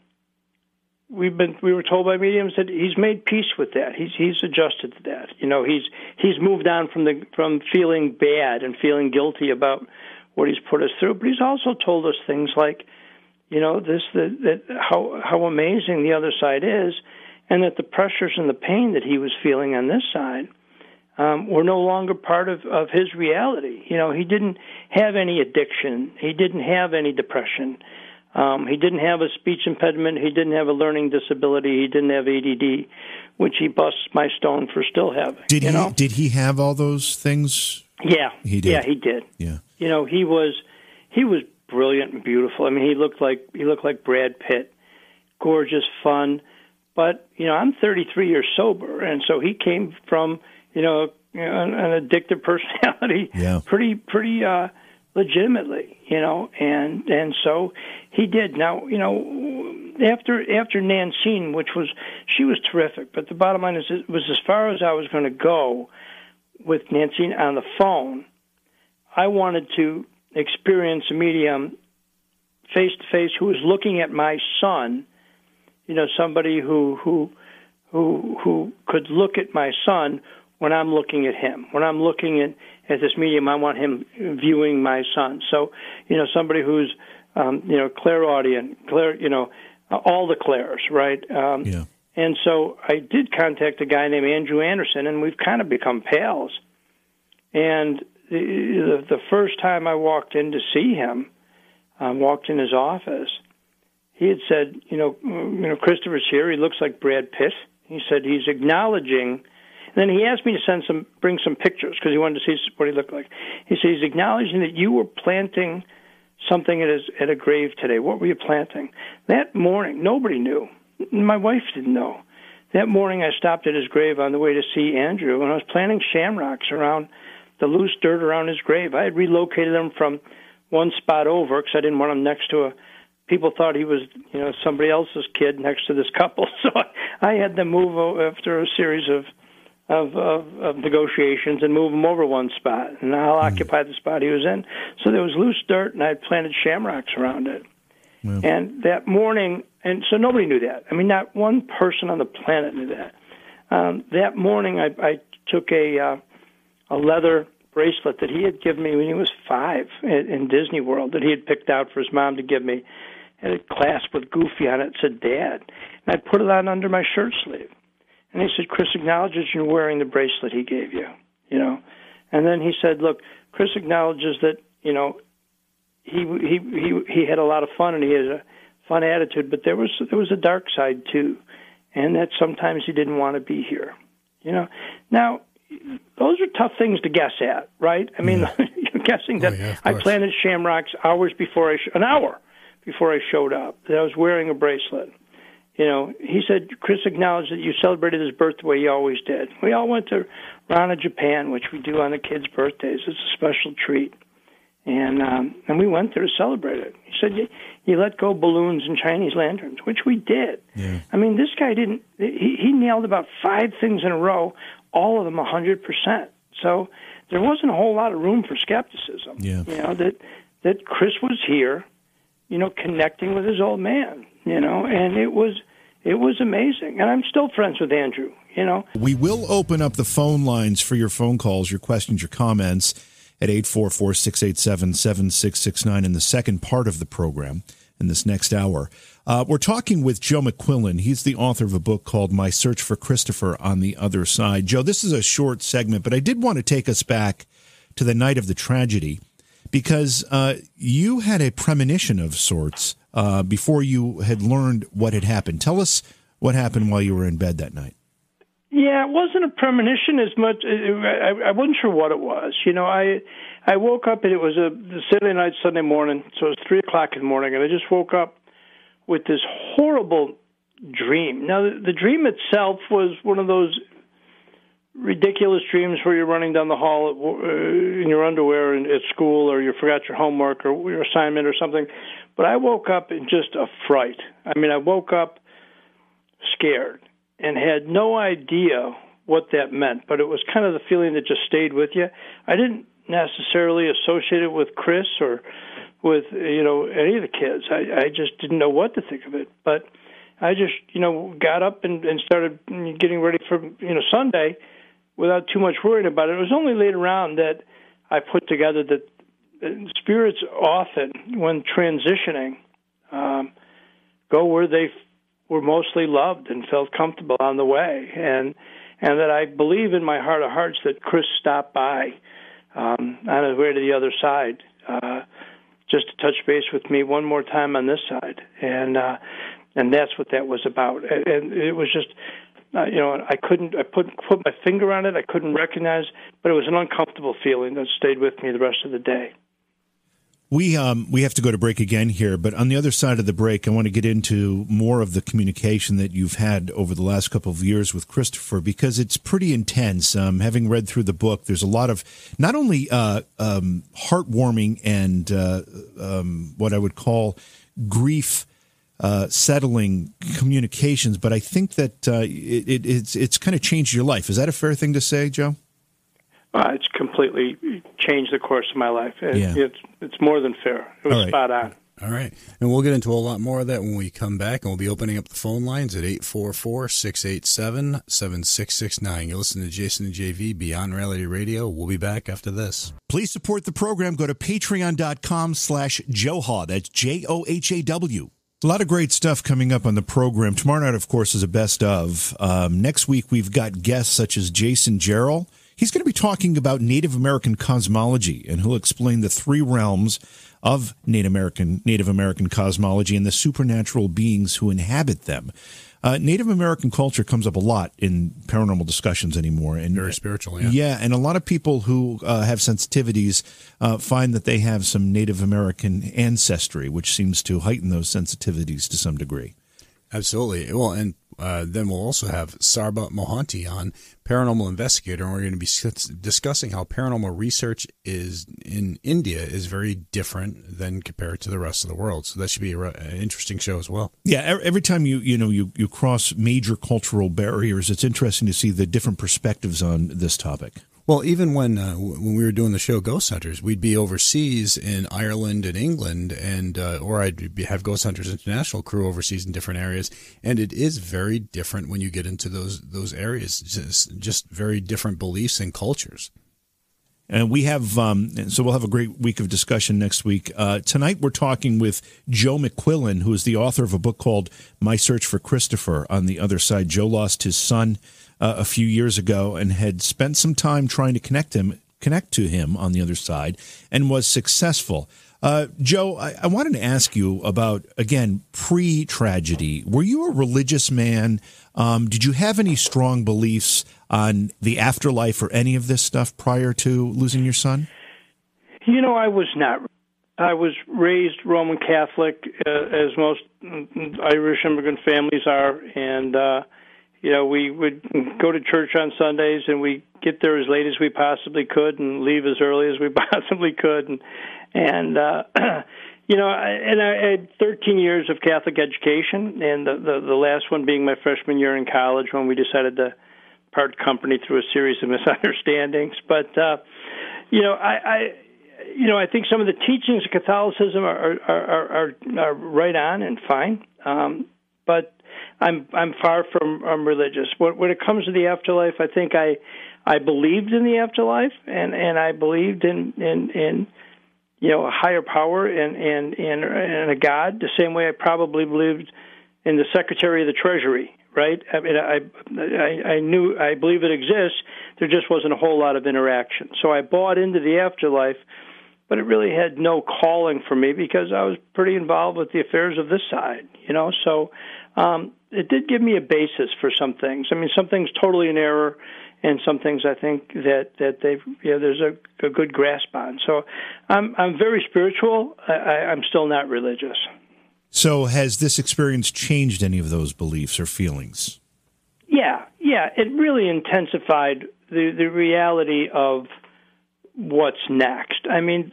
we've been we were told by mediums that he's made peace with that. He's he's adjusted to that. You know, he's he's moved on from the from feeling bad and feeling guilty about what he's put us through. But he's also told us things like, you know, this that, that how how amazing the other side is. And that the pressures and the pain that he was feeling on this side um, were no longer part of, of his reality. You know, he didn't have any addiction. He didn't have any depression. Um, he didn't have a speech impediment. He didn't have a learning disability. He didn't have A D D, which he busts my stone for still having. Did you he? know? Did he have all those things? Yeah, he did. Yeah, he did. Yeah, you know, he was he was brilliant and beautiful. I mean, he looked like he looked like Brad Pitt, gorgeous, fun. But, you know, I'm thirty-three years sober, and so he came from, you know, you know an, an addictive personality yeah. pretty pretty uh, legitimately, you know, and and so he did. Now, you know, after after Nancine, which was, she was terrific, but the bottom line is it was as far as I was going to go with Nancine on the phone. I wanted to experience a medium face-to-face who was looking at my son, you know, somebody who who who who could look at my son when I'm looking at him. When I'm looking at, at this medium, I want him viewing my son. So, you know, somebody who's, um, you know, clairaudient, clair, you know, all the clairs, right? Um, yeah. And so I did contact a guy named Andrew Anderson, and we've kind of become pals. And the, the first time I walked in to see him, I walked in his office, he had said, you know, you know, Christopher's here. He looks like Brad Pitt. He said he's acknowledging. And then he asked me to send some, bring some pictures because he wanted to see what he looked like. He said he's acknowledging that you were planting something at his at a grave today. What were you planting? That morning, nobody knew. My wife didn't know. That morning, I stopped at his grave on the way to see Andrew, and I was planting shamrocks around the loose dirt around his grave. I had relocated them from one spot over because I didn't want him next to a. People thought he was, you know, somebody else's kid next to this couple, so I, I had them move after a series of of, of of negotiations and move him over one spot, and I'll mm. occupy the spot he was in. So there was loose dirt, and I had planted shamrocks around it. Well. And that morning, and so nobody knew that. I mean, not one person on the planet knew that. Um, that morning, I, I took a uh, a leather bracelet that he had given me when he was five in, in Disney World that he had picked out for his mom to give me. Had a clasp with Goofy on it, said Dad. And I put it on under my shirt sleeve. And he said, Chris acknowledges you're wearing the bracelet he gave you, you know. And then he said, look, Chris acknowledges that, you know, he he he he had a lot of fun and he had a fun attitude, but there was there was a dark side too, and that sometimes he didn't want to be here, you know. Now, those are tough things to guess at, right? I mean, yeah. You're guessing that oh, yeah, I planted shamrocks hours before I sh- an hour before I showed up. That I was wearing a bracelet. You know, he said, Chris acknowledged that you celebrated his birthday the way you always did. We all went to Rana, Japan, which we do on the kids' birthdays. It's a special treat. And um, and we went there to celebrate it. He said, you, you let go balloons and Chinese lanterns, which we did. Yeah. I mean, this guy didn't, he, he nailed about five things in a row, all of them one hundred percent. So there wasn't a whole lot of room for skepticism. Yeah. You know, that, that Chris was here, you know, connecting with his old man, you know, and it was it was amazing. And I'm still friends with Andrew, you know. We will open up the phone lines for your phone calls, your questions, your comments at eight four four, six eight seven, seven six six nine in the second part of the program in this next hour. Uh, we're talking with Joe McQuillan. He's the author of a book called My Search for Christopher on the Other Side. Joe, this is a short segment, but I did want to take us back to the night of the tragedy because uh, you had a premonition of sorts uh, before you had learned what had happened. Tell us what happened while you were in bed that night. Yeah, it wasn't a premonition as much. I, I wasn't sure what it was. You know, I I woke up and it was a Saturday night, Sunday morning, so it was three o'clock in the morning, and I just woke up with this horrible dream. Now, the, the dream itself was one of those ridiculous dreams where you're running down the hall uh, in your underwear at school, or you forgot your homework or your assignment or something. But I woke up in just a fright. I mean, I woke up scared and had no idea what that meant, but it was kind of the feeling that just stayed with you. I didn't necessarily associate it with Chris or with, you know, any of the kids. I, I just didn't know what to think of it. But I just, you know, got up and, and started getting ready for, you know, Sunday without too much worrying about it. It was only later on that I put together that spirits often, when transitioning, um, go where they were mostly loved and felt comfortable on the way, and and that I believe in my heart of hearts that Chris stopped by um, on his way to the other side uh, just to touch base with me one more time on this side, and uh, and that's what that was about. And, and it was just, uh, you know, I couldn't, I put put my finger on it, I couldn't recognize, but it was an uncomfortable feeling that stayed with me the rest of the day. We um we have to go to break again here, but on the other side of the break, I want to get into more of the communication that you've had over the last couple of years with Christopher, because it's pretty intense. Um, having read through the book, there's a lot of not only uh, um, heartwarming and uh, um, what I would call grief uh, settling communications, but I think that uh, it, it, it's it's kind of changed your life. Is that a fair thing to say, Joe? Uh, it's completely changed the course of my life. It, yeah. It's it's more than fair. It was right. spot on. All right. And we'll get into a lot more of that when we come back, and we'll be opening up the phone lines at eight four four, six eight seven, seven six six nine. You're listening to Jason and J V, Beyond Reality Radio. We'll be back after this. Please support the program. Go to patreon.com slash Johaw. That's J O H A W. A lot of great stuff coming up on the program. Tomorrow night, of course, is a best of. Um, next week, we've got guests such as Jason Jarrell. He's going to be talking about Native American cosmology, and he'll explain the three realms of Native American Native American cosmology and the supernatural beings who inhabit them. Uh, Native American culture comes up a lot in paranormal discussions anymore, and very spiritual. Yeah, yeah, and a lot of people who uh, have sensitivities uh, find that they have some Native American ancestry, which seems to heighten those sensitivities to some degree. Absolutely. Well, and uh, then we'll also have Sarba Mohanty on, paranormal investigator, and we're going to be discussing how paranormal research is in India is very different than compared to the rest of the world. So that should be an interesting show as well. Yeah, every time you you know you, you cross major cultural barriers, it's interesting to see the different perspectives on this topic. Well, even when uh, when we were doing the show Ghost Hunters, we'd be overseas in Ireland and England, and uh, or I'd be, have Ghost Hunters International crew overseas in different areas, and it is very different when you get into those those areas. Just just very different beliefs and cultures. And we have, um, so we'll have a great week of discussion next week. Uh, tonight we're talking with Joe McQuillan, who is the author of a book called My Search for Christopher on the Other Side. Joe lost his son Uh, a few years ago and had spent some time trying to connect him, connect to him on the other side, and was successful. Uh, Joe, I, I wanted to ask you about, again, pre-tragedy. Were you a religious man? Um, did you have any strong beliefs on the afterlife or any of this stuff prior to losing your son? You know, I was not. I was raised Roman Catholic, uh, as most Irish immigrant families are, and uh You know, we would go to church on Sundays, and we get there as late as we possibly could, and leave as early as we possibly could, and and uh, you know, I, and I had thirteen years of Catholic education, and the, the the last one being my freshman year in college when we decided to part company through a series of misunderstandings. But uh, you know, I, I you know, I think some of the teachings of Catholicism are are are, are, are right on and fine, um, but I'm I'm far from um, religious. When it comes to the afterlife, I think I I believed in the afterlife, and, and I believed in, in, in you know a higher power and and, and and a God, the same way I probably believed in the Secretary of the Treasury. Right? I mean, I I, I knew I believe it exists. There just wasn't a whole lot of interaction. So I bought into the afterlife, but it really had no calling for me because I was pretty involved with the affairs of this side. You know, so. Um, it did give me a basis for some things. I mean, some things totally in error, and some things I think that that they've you know, there's a, a good grasp on. So I'm I'm very spiritual. I, I'm still not religious. So has this experience changed any of those beliefs or feelings? Yeah, yeah. It really intensified the the reality of what's next. I mean,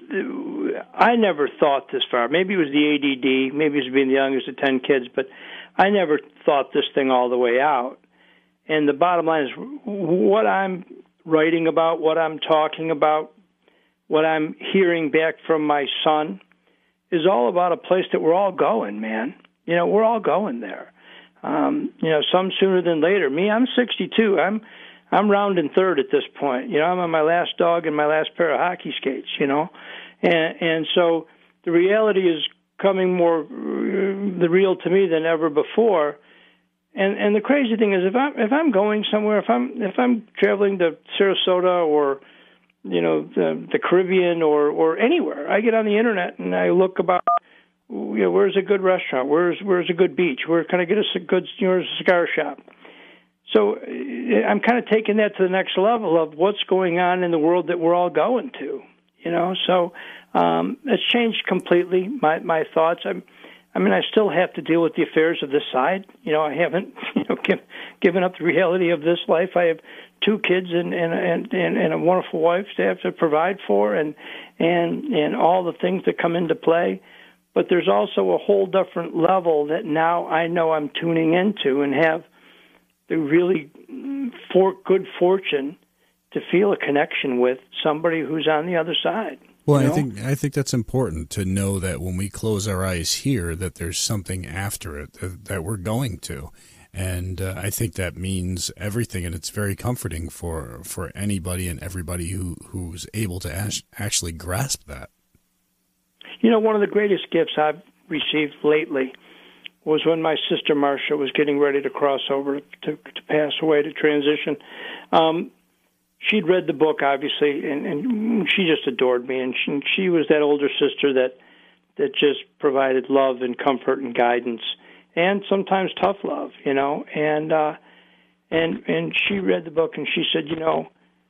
I never thought this far. Maybe it was the A D D. Maybe it was being the youngest of ten kids, but I never thought this thing all the way out. And the bottom line is what I'm writing about, what I'm talking about, what I'm hearing back from my son is all about a place that we're all going, man. You know, we're all going there. Um, you know, some sooner than later. Me, I'm sixty-two. I'm I'm rounding third at this point. You know, I'm on my last dog and my last pair of hockey skates, you know. And, and so the reality is coming more uh, the real to me than ever before. And and the crazy thing is, if I'm if I'm going somewhere, if I'm if I'm traveling to Sarasota or you know the, the Caribbean or, or anywhere, I get on the internet and I look about, you know, where's a good restaurant, where's where's a good beach, where can I get a good you know, cigar shop. So I'm kind of taking that to the next level of what's going on in the world that we're all going to, you know. So um, it's changed completely my my thoughts. I'm. I mean, I still have to deal with the affairs of this side. You know, I haven't, you know, give, given up the reality of this life. I have two kids and and, and, and a wonderful wife to have to provide for, and and and all the things that come into play. But there's also a whole different level that now I know I'm tuning into and have the really for good fortune to feel a connection with somebody who's on the other side. Well, you know? I think I think that's important to know that when we close our eyes here, that there's something after it that, that we're going to, and uh, I think that means everything, and it's very comforting for, for anybody and everybody who who's able to ash, actually grasp that. You know, one of the greatest gifts I've received lately was when my sister Marcia was getting ready to cross over to, to pass away, to transition. Um, she'd read the book, obviously, and, and she just adored me. And she, she was that older sister that that just provided love and comfort and guidance, and sometimes tough love, you know. And uh, and and she read the book, and she said, you know,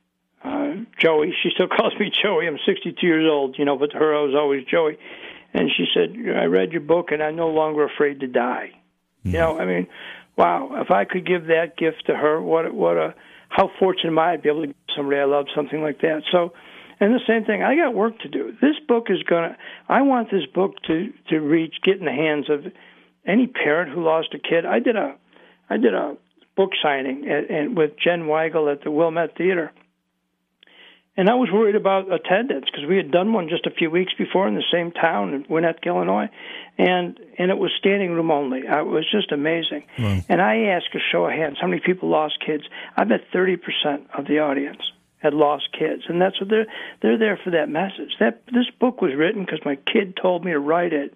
uh, Joey. She still calls me Joey. I'm sixty-two years old, you know, but to her I was always Joey. And she said, I read your book, and I'm no longer afraid to die. Mm-hmm. You know, I mean, wow, if I could give that gift to her, what what a how fortunate am I to be able to give somebody I love something like that. So, and the same thing, I got work to do. This book is going to, I want this book to, to reach, get in the hands of any parent who lost a kid. I did a, I did a book signing at, and with Jen Weigel at the Wilmette Theater. And I was worried about attendance because we had done one just a few weeks before in the same town in Winnetka, Illinois, and and it was standing room only. Uh, it was just amazing. Wow. And I asked a show of hands, how many people lost kids? I bet thirty percent of the audience had lost kids, and that's what they're they're there for, that message. That this book was written because my kid told me to write it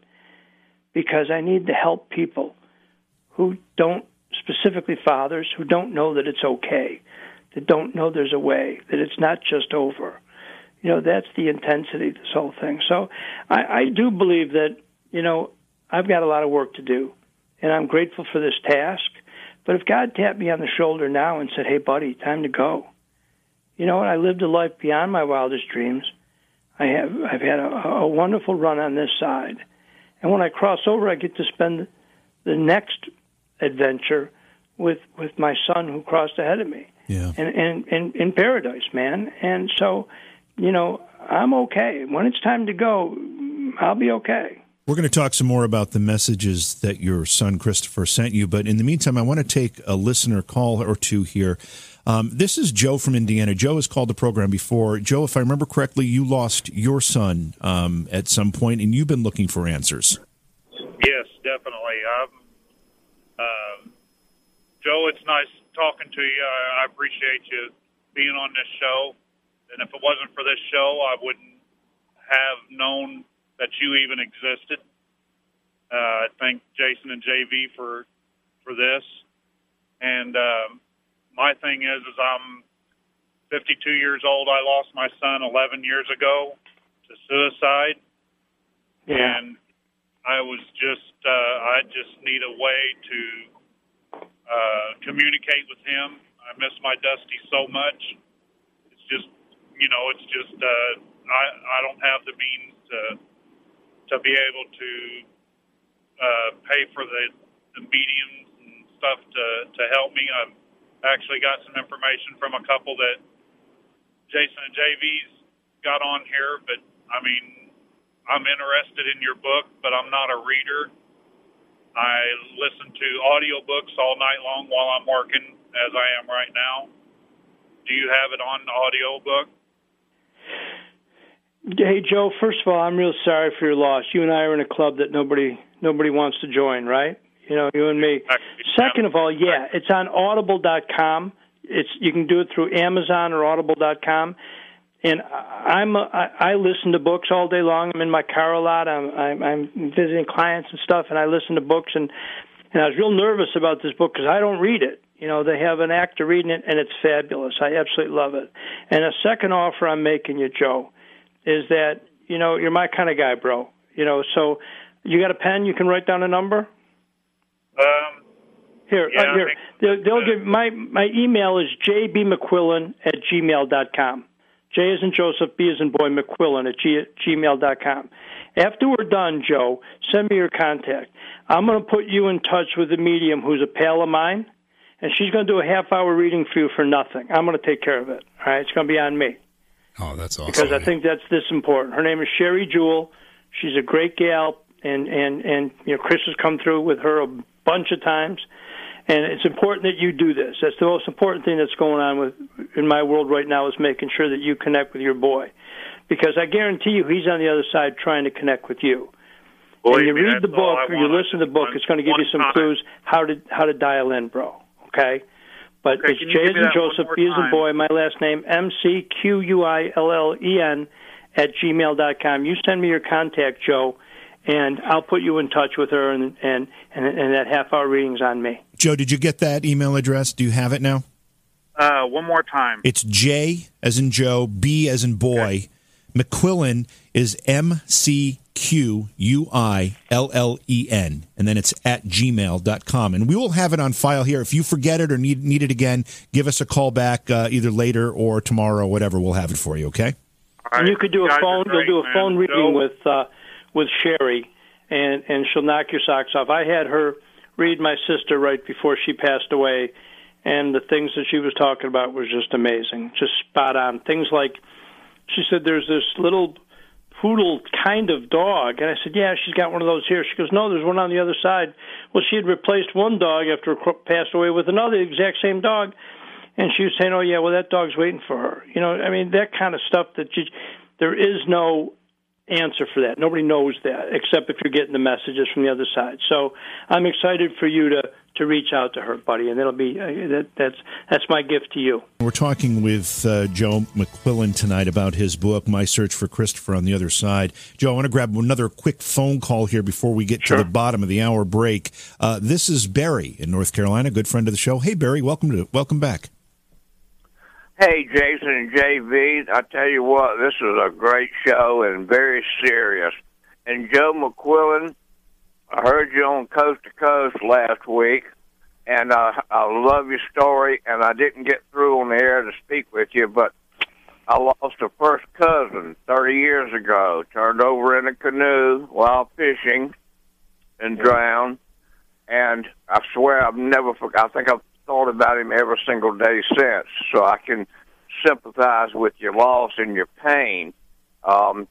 because I need to help people who don't, specifically fathers, who don't know that it's okay, that don't know there's a way, that it's not just over. You know, that's the intensity of this whole thing. So I, I do believe that, you know, I've got a lot of work to do, and I'm grateful for this task. But if God tapped me on the shoulder now and said, hey, buddy, time to go, you know what? I lived a life beyond my wildest dreams. I have, I've had a, a wonderful run on this side. And when I cross over, I get to spend the next adventure with, with my son who crossed ahead of me. Yeah. And, and, and in paradise, man. And so, you know, I'm okay. When it's time to go, I'll be okay. We're going to talk some more about the messages that your son Christopher sent you, but in the meantime, I want to take a listener call or two here. Um, this is Joe from Indiana. Joe has called the program before. Joe, if I remember correctly, you lost your son um, at some point, and you've been looking for answers. Yes, definitely. Um, uh, Joe, it's nice talking to you. I, I appreciate you being on this show. And if it wasn't for this show, I wouldn't have known that you even existed. Uh, I thank Jason and J V for for this. And um, my thing is, is I'm fifty-two years old. I lost my son eleven years ago to suicide. Yeah. And I was just, uh, I just need a way to uh, communicate with him. I miss my Dusty so much. It's just, you know, it's just, uh, I, I don't have the means to, to be able to uh, pay for the, the mediums and stuff to, to help me. I've actually got some information from a couple that Jason and J V's got on here, but I mean, I'm interested in your book, but I'm not a reader. I listen to audiobooks all night long while I'm working, as I am right now. Do you have it on audiobook? Hey, Joe, first of all, I'm real sorry for your loss. You and I are in a club that nobody nobody wants to join, right? You know, you and me. Second of all, yeah, it's on audible dot com. It's you can do it through Amazon or audible dot com. And I'm a, I, I listen to books all day long. I'm in my car a lot. I'm, I'm I'm visiting clients and stuff, and I listen to books. And and I was real nervous about this book because I don't read it. You know, they have an actor reading it, and it's fabulous. I absolutely love it. And a second offer I'm making you, Joe, is that, you know, you're my kind of guy, bro. You know, so you got a pen? You can write down a number? Um, here, yeah, uh, here. They'll, they'll give my my email is j b mcquillan at gmail dot com. J as in Joseph, B as in boy, McQuillan at g- gmail dot com. After we're done, Joe, send me your contact. I'm going to put you in touch with a medium who's a pal of mine, and she's going to do a half-hour reading for you for nothing. I'm going to take care of it. All right, it's going to be on me. Oh, that's awesome. Because I think that's this important. Her name is Sherry Jewell. She's a great gal, and, and, and you know, Chris has come through with her a bunch of times. And it's important that you do this. That's the most important thing that's going on with in my world right now is making sure that you connect with your boy. Because I guarantee you he's on the other side trying to connect with you. Boy, and you read the book or you listen to the book, one, it's going to give you some time. clues how to how to dial in, bro. Okay? But okay, it's J as in Joseph, B as in boy, my last name, M C Q U I L L E N at gmail dot com. You send me your contact, Joe, and I'll put you in touch with her, and and, and, and that half-hour reading's on me. Joe, did you get that email address? Do you have it now? Uh, Uh, one more time. It's J as in Joe, B as in boy. Okay. McQuillen is M C Q U I L L E N, and then it's at gmail dot com. And we will have it on file here. If you forget it or need, need it again, give us a call back uh, either later or tomorrow, whatever. We'll have it for you, okay? And you could do a phone. Great, you'll do a phone man. reading Joe? with uh, with Sherry, and and she'll knock your socks off. I had her read my sister right before she passed away, and the things that she was talking about was just amazing, just spot on. Things like, she said, there's this little poodle kind of dog. And I said, yeah, she's got one of those here. She goes, no, there's one on the other side. Well, she had replaced one dog after it passed away with another exact same dog. And she was saying, oh, yeah, well, that dog's waiting for her. You know, I mean, that kind of stuff that you, there is no answer for that. Nobody knows that, except if you're getting the messages from the other side. So I'm excited for you to, to reach out to her, buddy, and it'll be uh, that, that's that's my gift to you. We're talking with uh, Joe McQuillen tonight about his book, My Search for Christopher on the Other Side. Joe, I want to grab another quick phone call here before we get sure. to the bottom of the hour break. Uh, this is Barry in North Carolina, good friend of the show. Hey, Barry, welcome to welcome back. Hey, Jason and J V, I tell you what, this is a great show and very serious. And Joe McQuillen, I heard you on Coast to Coast last week, and uh, I love your story, and I didn't get through on the air to speak with you, but I lost a first cousin thirty years ago, turned over in a canoe while fishing and drowned, and I swear I've never forgot. I think I've thought about him every single day since, so I can sympathize with your loss and your pain. Um,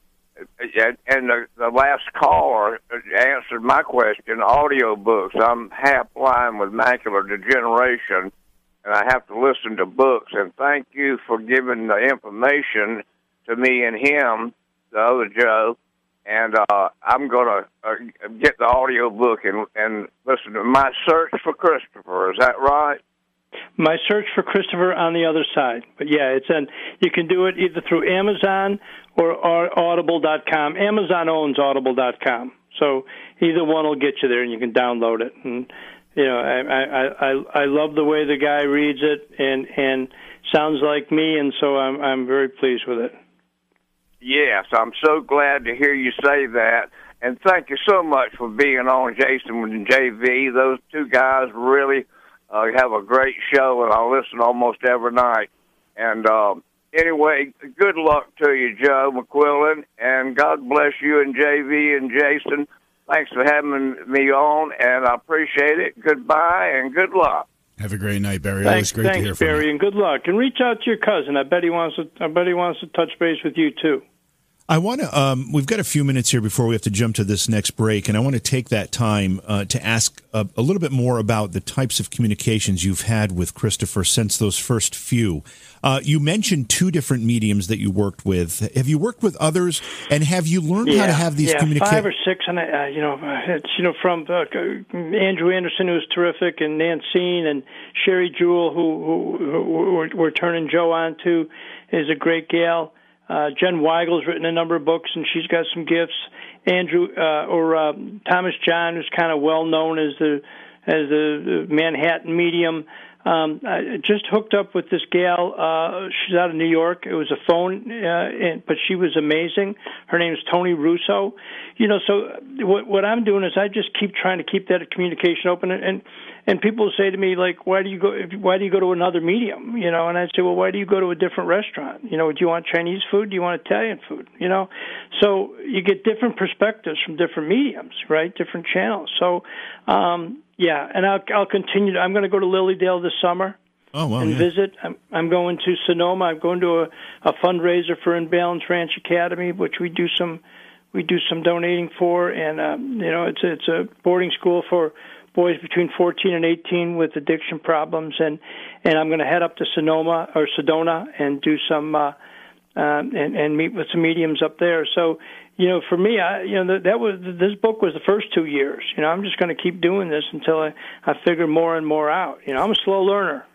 and the, the last caller answered my question, audiobooks. I'm half blind with macular degeneration, and I have to listen to books. And thank you for giving the information to me and him, the other Joe. And uh, I'm going to uh, get the audiobook and, and listen to My Search for Christopher. Is that right? My Search for Christopher on the Other Side. But, yeah, it's an, you can do it either through Amazon or, or audible dot com. Amazon owns audible dot com. So either one will get you there, and you can download it. And, you know, I I, I, I love the way the guy reads it and, and sounds like me, and so I'm I'm very pleased with it. Yes, I'm so glad to hear you say that. And thank you so much for being on, Jason and J V. Those two guys really uh, have a great show, and I listen almost every night. And um, anyway, good luck to you, Joe McQuillen, and God bless you and J V and Jason. Thanks for having me on, and I appreciate it. Goodbye, and good luck. Have a great night, Barry. Thanks, Always great thanks, to hear from Barry, you. and good luck. And reach out to your cousin. I bet he wants to. I bet he wants to touch base with you too. I want to. Um, we've got a few minutes here before we have to jump to this next break, and I want to take that time uh, to ask a, a little bit more about the types of communications you've had with Christopher since those first few. Uh, you mentioned two different mediums that you worked with. Have you worked with others, and have you learned yeah, how to have these yeah, communications? Five or six, and uh, you know, it's you know from uh, Andrew Anderson, who was terrific, and Nancine and Sherry Jewell, who, who, who we're, we're turning Joe on to, is a great gal. Uh, Jen Weigel's written a number of books, and she's got some gifts. Andrew uh, or uh, Thomas John, who's kind of well known as the as the, the Manhattan medium. Um, I just hooked up with this gal. Uh, she's out of New York. It was a phone, uh, and, but she was amazing. Her name is Tony Russo. You know, so what, what I'm doing is I just keep trying to keep that communication open. And, and and people say to me, like, why do you go? Why do you go to another medium? You know, and I say, well, why do you go to a different restaurant? You know, do you want Chinese food? Do you want Italian food? You know, so you get different perspectives from different mediums, right? Different channels. So. Um, Yeah, and I'll, I'll continue. To, I'm going to go to Lilydale this summer oh, well, and yeah. visit. I'm, I'm going to Sonoma. I'm going to a, a fundraiser for In Balance Ranch Academy, which we do some we do some donating for, and um, you know it's it's a boarding school for boys between fourteen and eighteen with addiction problems, and and I'm going to head up to Sonoma or Sedona and do some uh, um, and and meet with some mediums up there. So. You know, for me, I, you know, that, that was this book was the first two years. You know, I'm just going to keep doing this until I, I figure more and more out. You know, I'm a slow learner.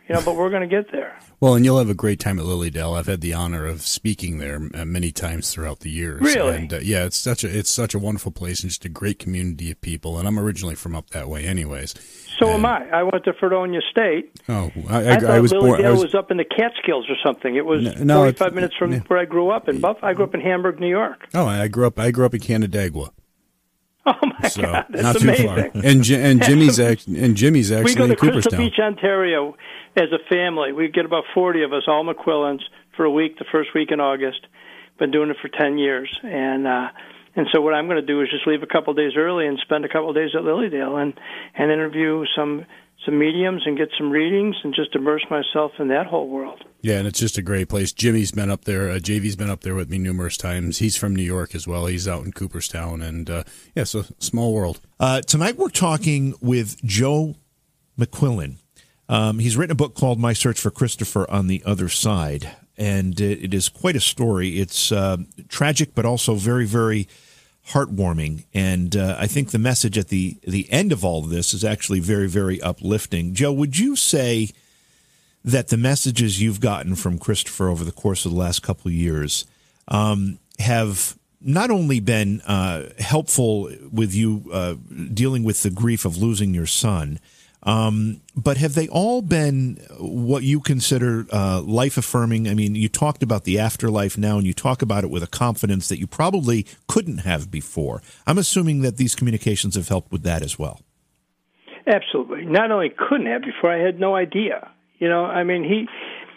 you know, but we're going to get there. Well, and you'll have a great time at Lilydale. I've had the honor of speaking there uh, many times throughout the years. Really? And uh, yeah, it's such a it's such a wonderful place and just a great community of people. And I'm originally from up that way, anyways. So and, am I. I went to Fredonia State. Oh, I, I, I thought I was Lilydale born. I was, was up in the Catskills or something. It was no, no, forty-five minutes from yeah. where I grew up in Buff. I grew up in Hamburg, New York. Oh, I grew up. I grew up in Canandaigua. Oh my So, God, that's not too amazing. far. And Ji- and Jimmy's act, and Jimmy's actually We go to in Crystal Cooperstown. Beach, Ontario, as a family. We get about forty of us, all McQuillans, for a week, the first week in August. Been doing it for ten years, and uh, and so what I'm going to do is just leave a couple of days early and spend a couple of days at Lilydale and and interview some some mediums and get some readings and just immerse myself in that whole world. Yeah, and it's just a great place. Jimmy's been up there. Uh, J V's been up there with me numerous times. He's from New York as well. He's out in Cooperstown, and uh, yeah, so small world. Uh, tonight we're talking with Joe McQuillan. Um, he's written a book called My Search for Christopher on the Other Side, and it, it is quite a story. It's uh, tragic, but also very, very heartwarming. And uh, I think the message at the the end of all of this is actually very, very uplifting. Joe, would you say that the messages you've gotten from Christopher over the course of the last couple of years um, have not only been uh, helpful with you uh, dealing with the grief of losing your son, um, but have they all been what you consider uh, life-affirming? I mean, you talked about the afterlife now, and you talk about it with a confidence that you probably couldn't have before. I'm assuming that these communications have helped with that as well. Absolutely. Not only couldn't have before, I had no idea. You know, I mean, he.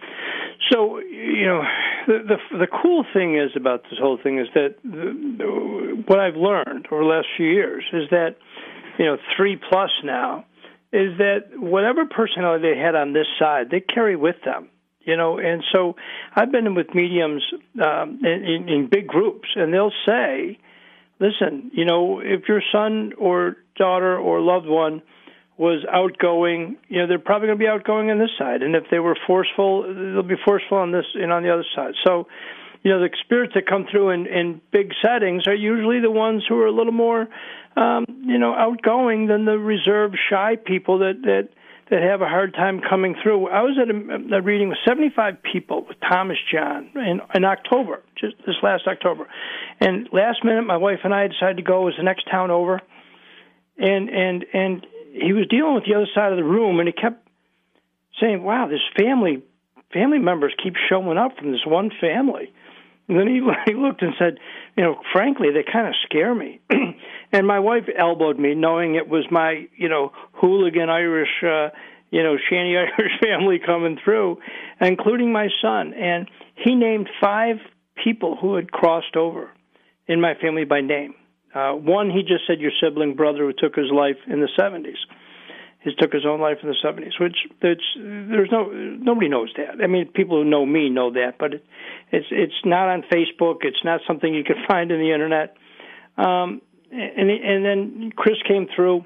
So, you know, the the, the cool thing is about this whole thing is that the, the, what I've learned over the last few years is that, you know, three plus now, is that whatever personality they had on this side, they carry with them. You know, and so I've been with mediums um, in, in big groups, and they'll say, listen, you know, if your son or daughter or loved one was outgoing, you know, they're probably going to be outgoing on this side. And if they were forceful, they'll be forceful on this and on the other side. So, you know, the spirits that come through in, in big settings are usually the ones who are a little more, um, you know, outgoing than the reserved, shy people that, that, that have a hard time coming through. I was at a, a reading with seventy-five people with Thomas John in, in October, just this last October. And last minute, my wife and I decided to go. It was the next town over. And, and, and, he was dealing with the other side of the room, and he kept saying, wow, this family family members keep showing up from this one family. And then he, he looked and said, you know, frankly, they kind of scare me. And my wife elbowed me, knowing it was my, you know, hooligan Irish, uh, you know, shanty Irish family coming through, including my son. And he named five people who had crossed over in my family by name. Uh, one, he just said your sibling brother who took his life in the seventies. He took his own life in the seventies, which it's, there's no nobody knows that. I mean, people who know me know that, but it, it's it's not on Facebook. It's not something you can find in the internet. Um, and and then Chris came through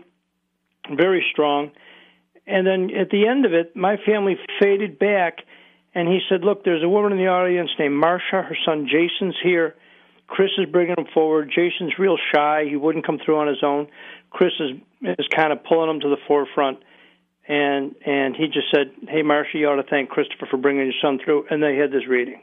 very strong, and then at the end of it, my family faded back, and he said, "Look, there's a woman in the audience named Marcia. Her son Jason's here. Chris is bringing him forward. Jason's real shy. He wouldn't come through on his own. Chris is is kind of pulling him to the forefront." And and he just said, "Hey, Marcia, you ought to thank Christopher for bringing your son through." And they had this reading.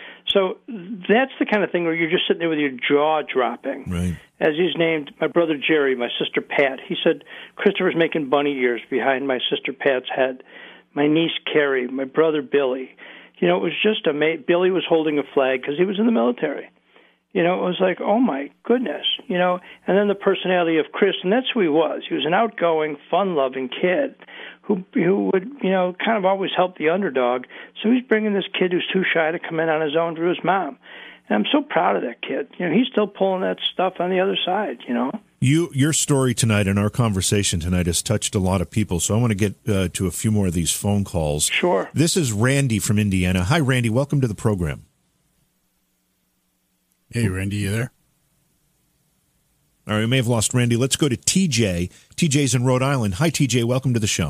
So that's the kind of thing where you're just sitting there with your jaw dropping. Right. As he's named my brother Jerry, my sister Pat. He said, "Christopher's making bunny ears behind my sister Pat's head." My niece Carrie, my brother Billy. You know, it was just amazing. Billy was holding a flag because he was in the military. You know, it was like, oh, my goodness, you know. And then the personality of Chris, and that's who he was. He was an outgoing, fun-loving kid who who would, you know, kind of always help the underdog. So he's bringing this kid who's too shy to come in on his own to his mom. And I'm so proud of that kid. You know, he's still pulling that stuff on the other side, you know. You, your story tonight and our conversation tonight has touched a lot of people, so I want to get uh, to a few more of these phone calls. Sure. This is Randy from Indiana. Hi, Randy. Welcome to the program. Hey, Randy, you there? All right, we may have lost Randy. Let's go to T J. T J's in Rhode Island. Hi, T J. Welcome to the show.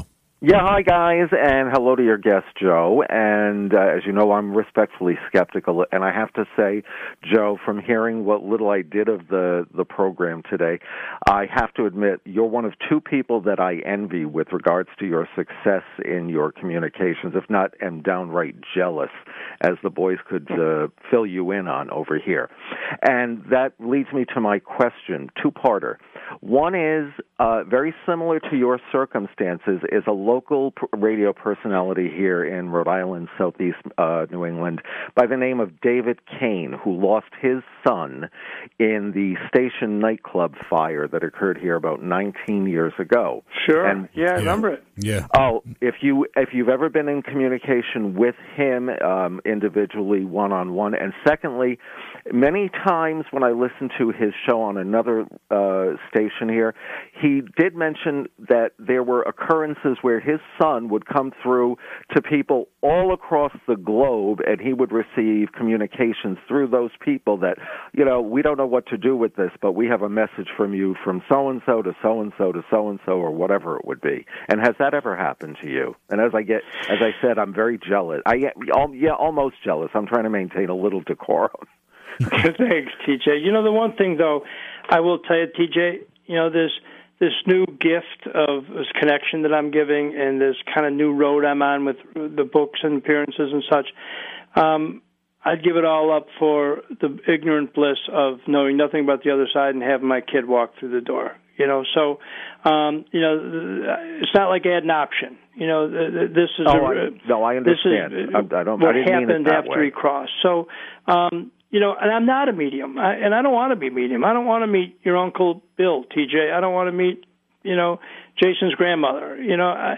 Yeah, hi, guys, and hello to your guest, Joe. And uh, as you know, I'm respectfully skeptical, and I have to say, Joe, from hearing what little I did of the, the program today, I have to admit you're one of two people that I envy with regards to your success in your communications, if not am downright jealous, as the boys could uh, fill you in on over here. And that leads me to my question, two-parter. One is, uh, very similar to your circumstances, is a local radio personality here in Rhode Island, southeast uh, New England, by the name of David Kane, who lost his son in the station nightclub fire that occurred here about nineteen years ago. Sure. And, yeah, I remember it. Yeah. Oh, if you if you've ever been in communication with him um, individually, one on one, and secondly, many times when I listen to his show on another uh, station here, he did mention that there were occurrences where his son would come through to people all across the globe, and he would receive communications through those people that, you know, we don't know what to do with this, but we have a message from you from so-and-so to so-and-so to so-and-so or whatever it would be. And has that ever happened to you? And as I get, as I said, I'm very jealous. I yeah, almost jealous. I'm trying to maintain a little decorum. Thanks, T J. You know, the one thing, though, I will tell you, T J, you know, this this new gift of this connection that I'm giving and this kind of new road I'm on with the books and appearances and such, um, I'd give it all up for the ignorant bliss of knowing nothing about the other side and having my kid walk through the door. You know, so, um, you know, it's not like I had an option. You know, this is... Oh, a, I, no, I understand. This is I, I don't, what I didn't happened mean it that after way. he crossed. So, um, you know, and I'm not a medium, I, and I don't want to be medium. I don't want to meet your Uncle Bill, T J. I don't want to meet, you know, Jason's grandmother. You know, I,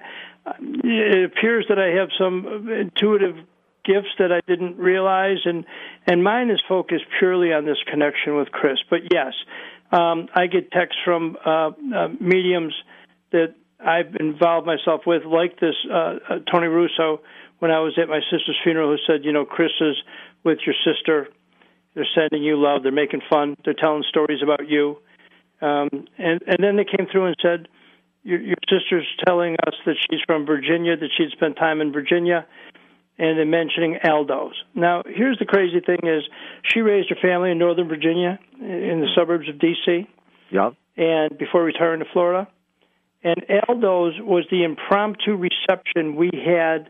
it appears that I have some intuitive gifts that I didn't realize, and, and mine is focused purely on this connection with Chris. But yes, um, I get texts from uh, uh, mediums that I've involved myself with, like this uh, uh, Tony Russo, when I was at my sister's funeral, who said, you know, Chris is with your sister. They're sending you love. They're making fun. They're telling stories about you. Um, and, and then they came through and said, your, your sister's telling us that she's from Virginia, that she'd spent time in Virginia, and they're mentioning Aldo's. Now, here's the crazy thing is she raised her family in Northern Virginia, in the suburbs of D C, Yep. and before retiring to Florida. And Aldo's was the impromptu reception we had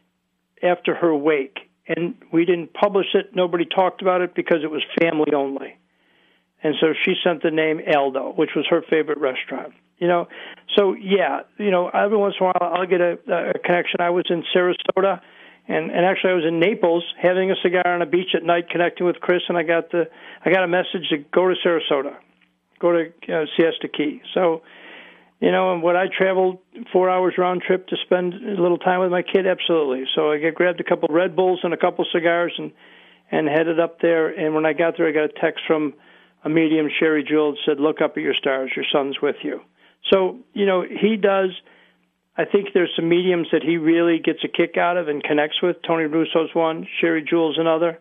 after her wake. And we didn't publish it. Nobody talked about it because it was family only. And so she sent the name Aldo, which was her favorite restaurant. You know, so yeah, you know, every once in a while I'll get a, a connection. I was in Sarasota, and, and actually I was in Naples having a cigar on a beach at night, connecting with Chris, and I got the I got a message to go to Sarasota, go to uh, Siesta Key. So, you know, and would I travel four hours round trip to spend a little time with my kid? Absolutely. So I get, grabbed a couple of Red Bulls and a couple of cigars and, and headed up there. And when I got there, I got a text from a medium, Sherry Jewell, said, look up at your stars. Your son's with you. So, you know, he does, I think there's some mediums that he really gets a kick out of and connects with. Tony Russo's one, Sherry Jewell's another.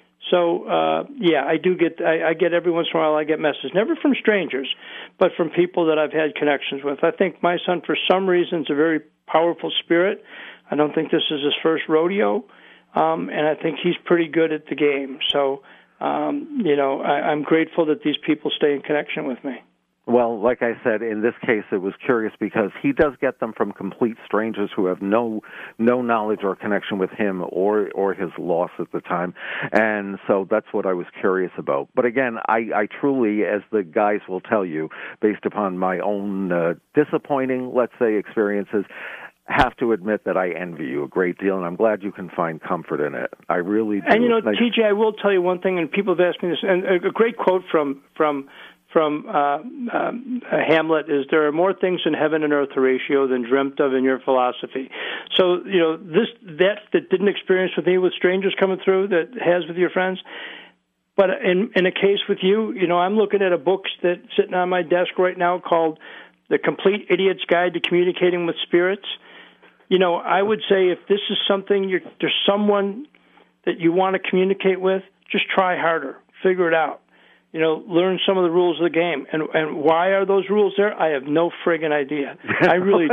So, uh, yeah, I do get, I, I get every once in a while I get messages, never from strangers, but from people that I've had connections with. I think my son, for some reason, is a very powerful spirit. I don't think this is his first rodeo, um, and I think he's pretty good at the game. So, um, you know, I, I'm grateful that these people stay in connection with me. Well, like I said, in this case, it was curious because he does get them from complete strangers who have no no knowledge or connection with him or or his loss at the time, and so that's what I was curious about. But again, I, I truly, as the guys will tell you, based upon my own uh, disappointing, let's say, experiences, have to admit that I envy you a great deal, and I'm glad you can find comfort in it. I really do. And you know, nice. T J, I will tell you one thing, and people have asked me this, and a great quote from from. from uh, um, Hamlet is, there are more things in heaven and earth, Horatio, than dreamt of in your philosophy. So, you know, this that that didn't experience with me with strangers coming through, that has with your friends. But in, in a case with you, you know, I'm looking at a book that's sitting on my desk right now called The Complete Idiot's Guide to Communicating with Spirits. You know, I would say if this is something, you're, there's someone that you want to communicate with, just try harder, figure it out. You know, learn some of the rules of the game. And and why are those rules there? I have no friggin' idea. I really don't.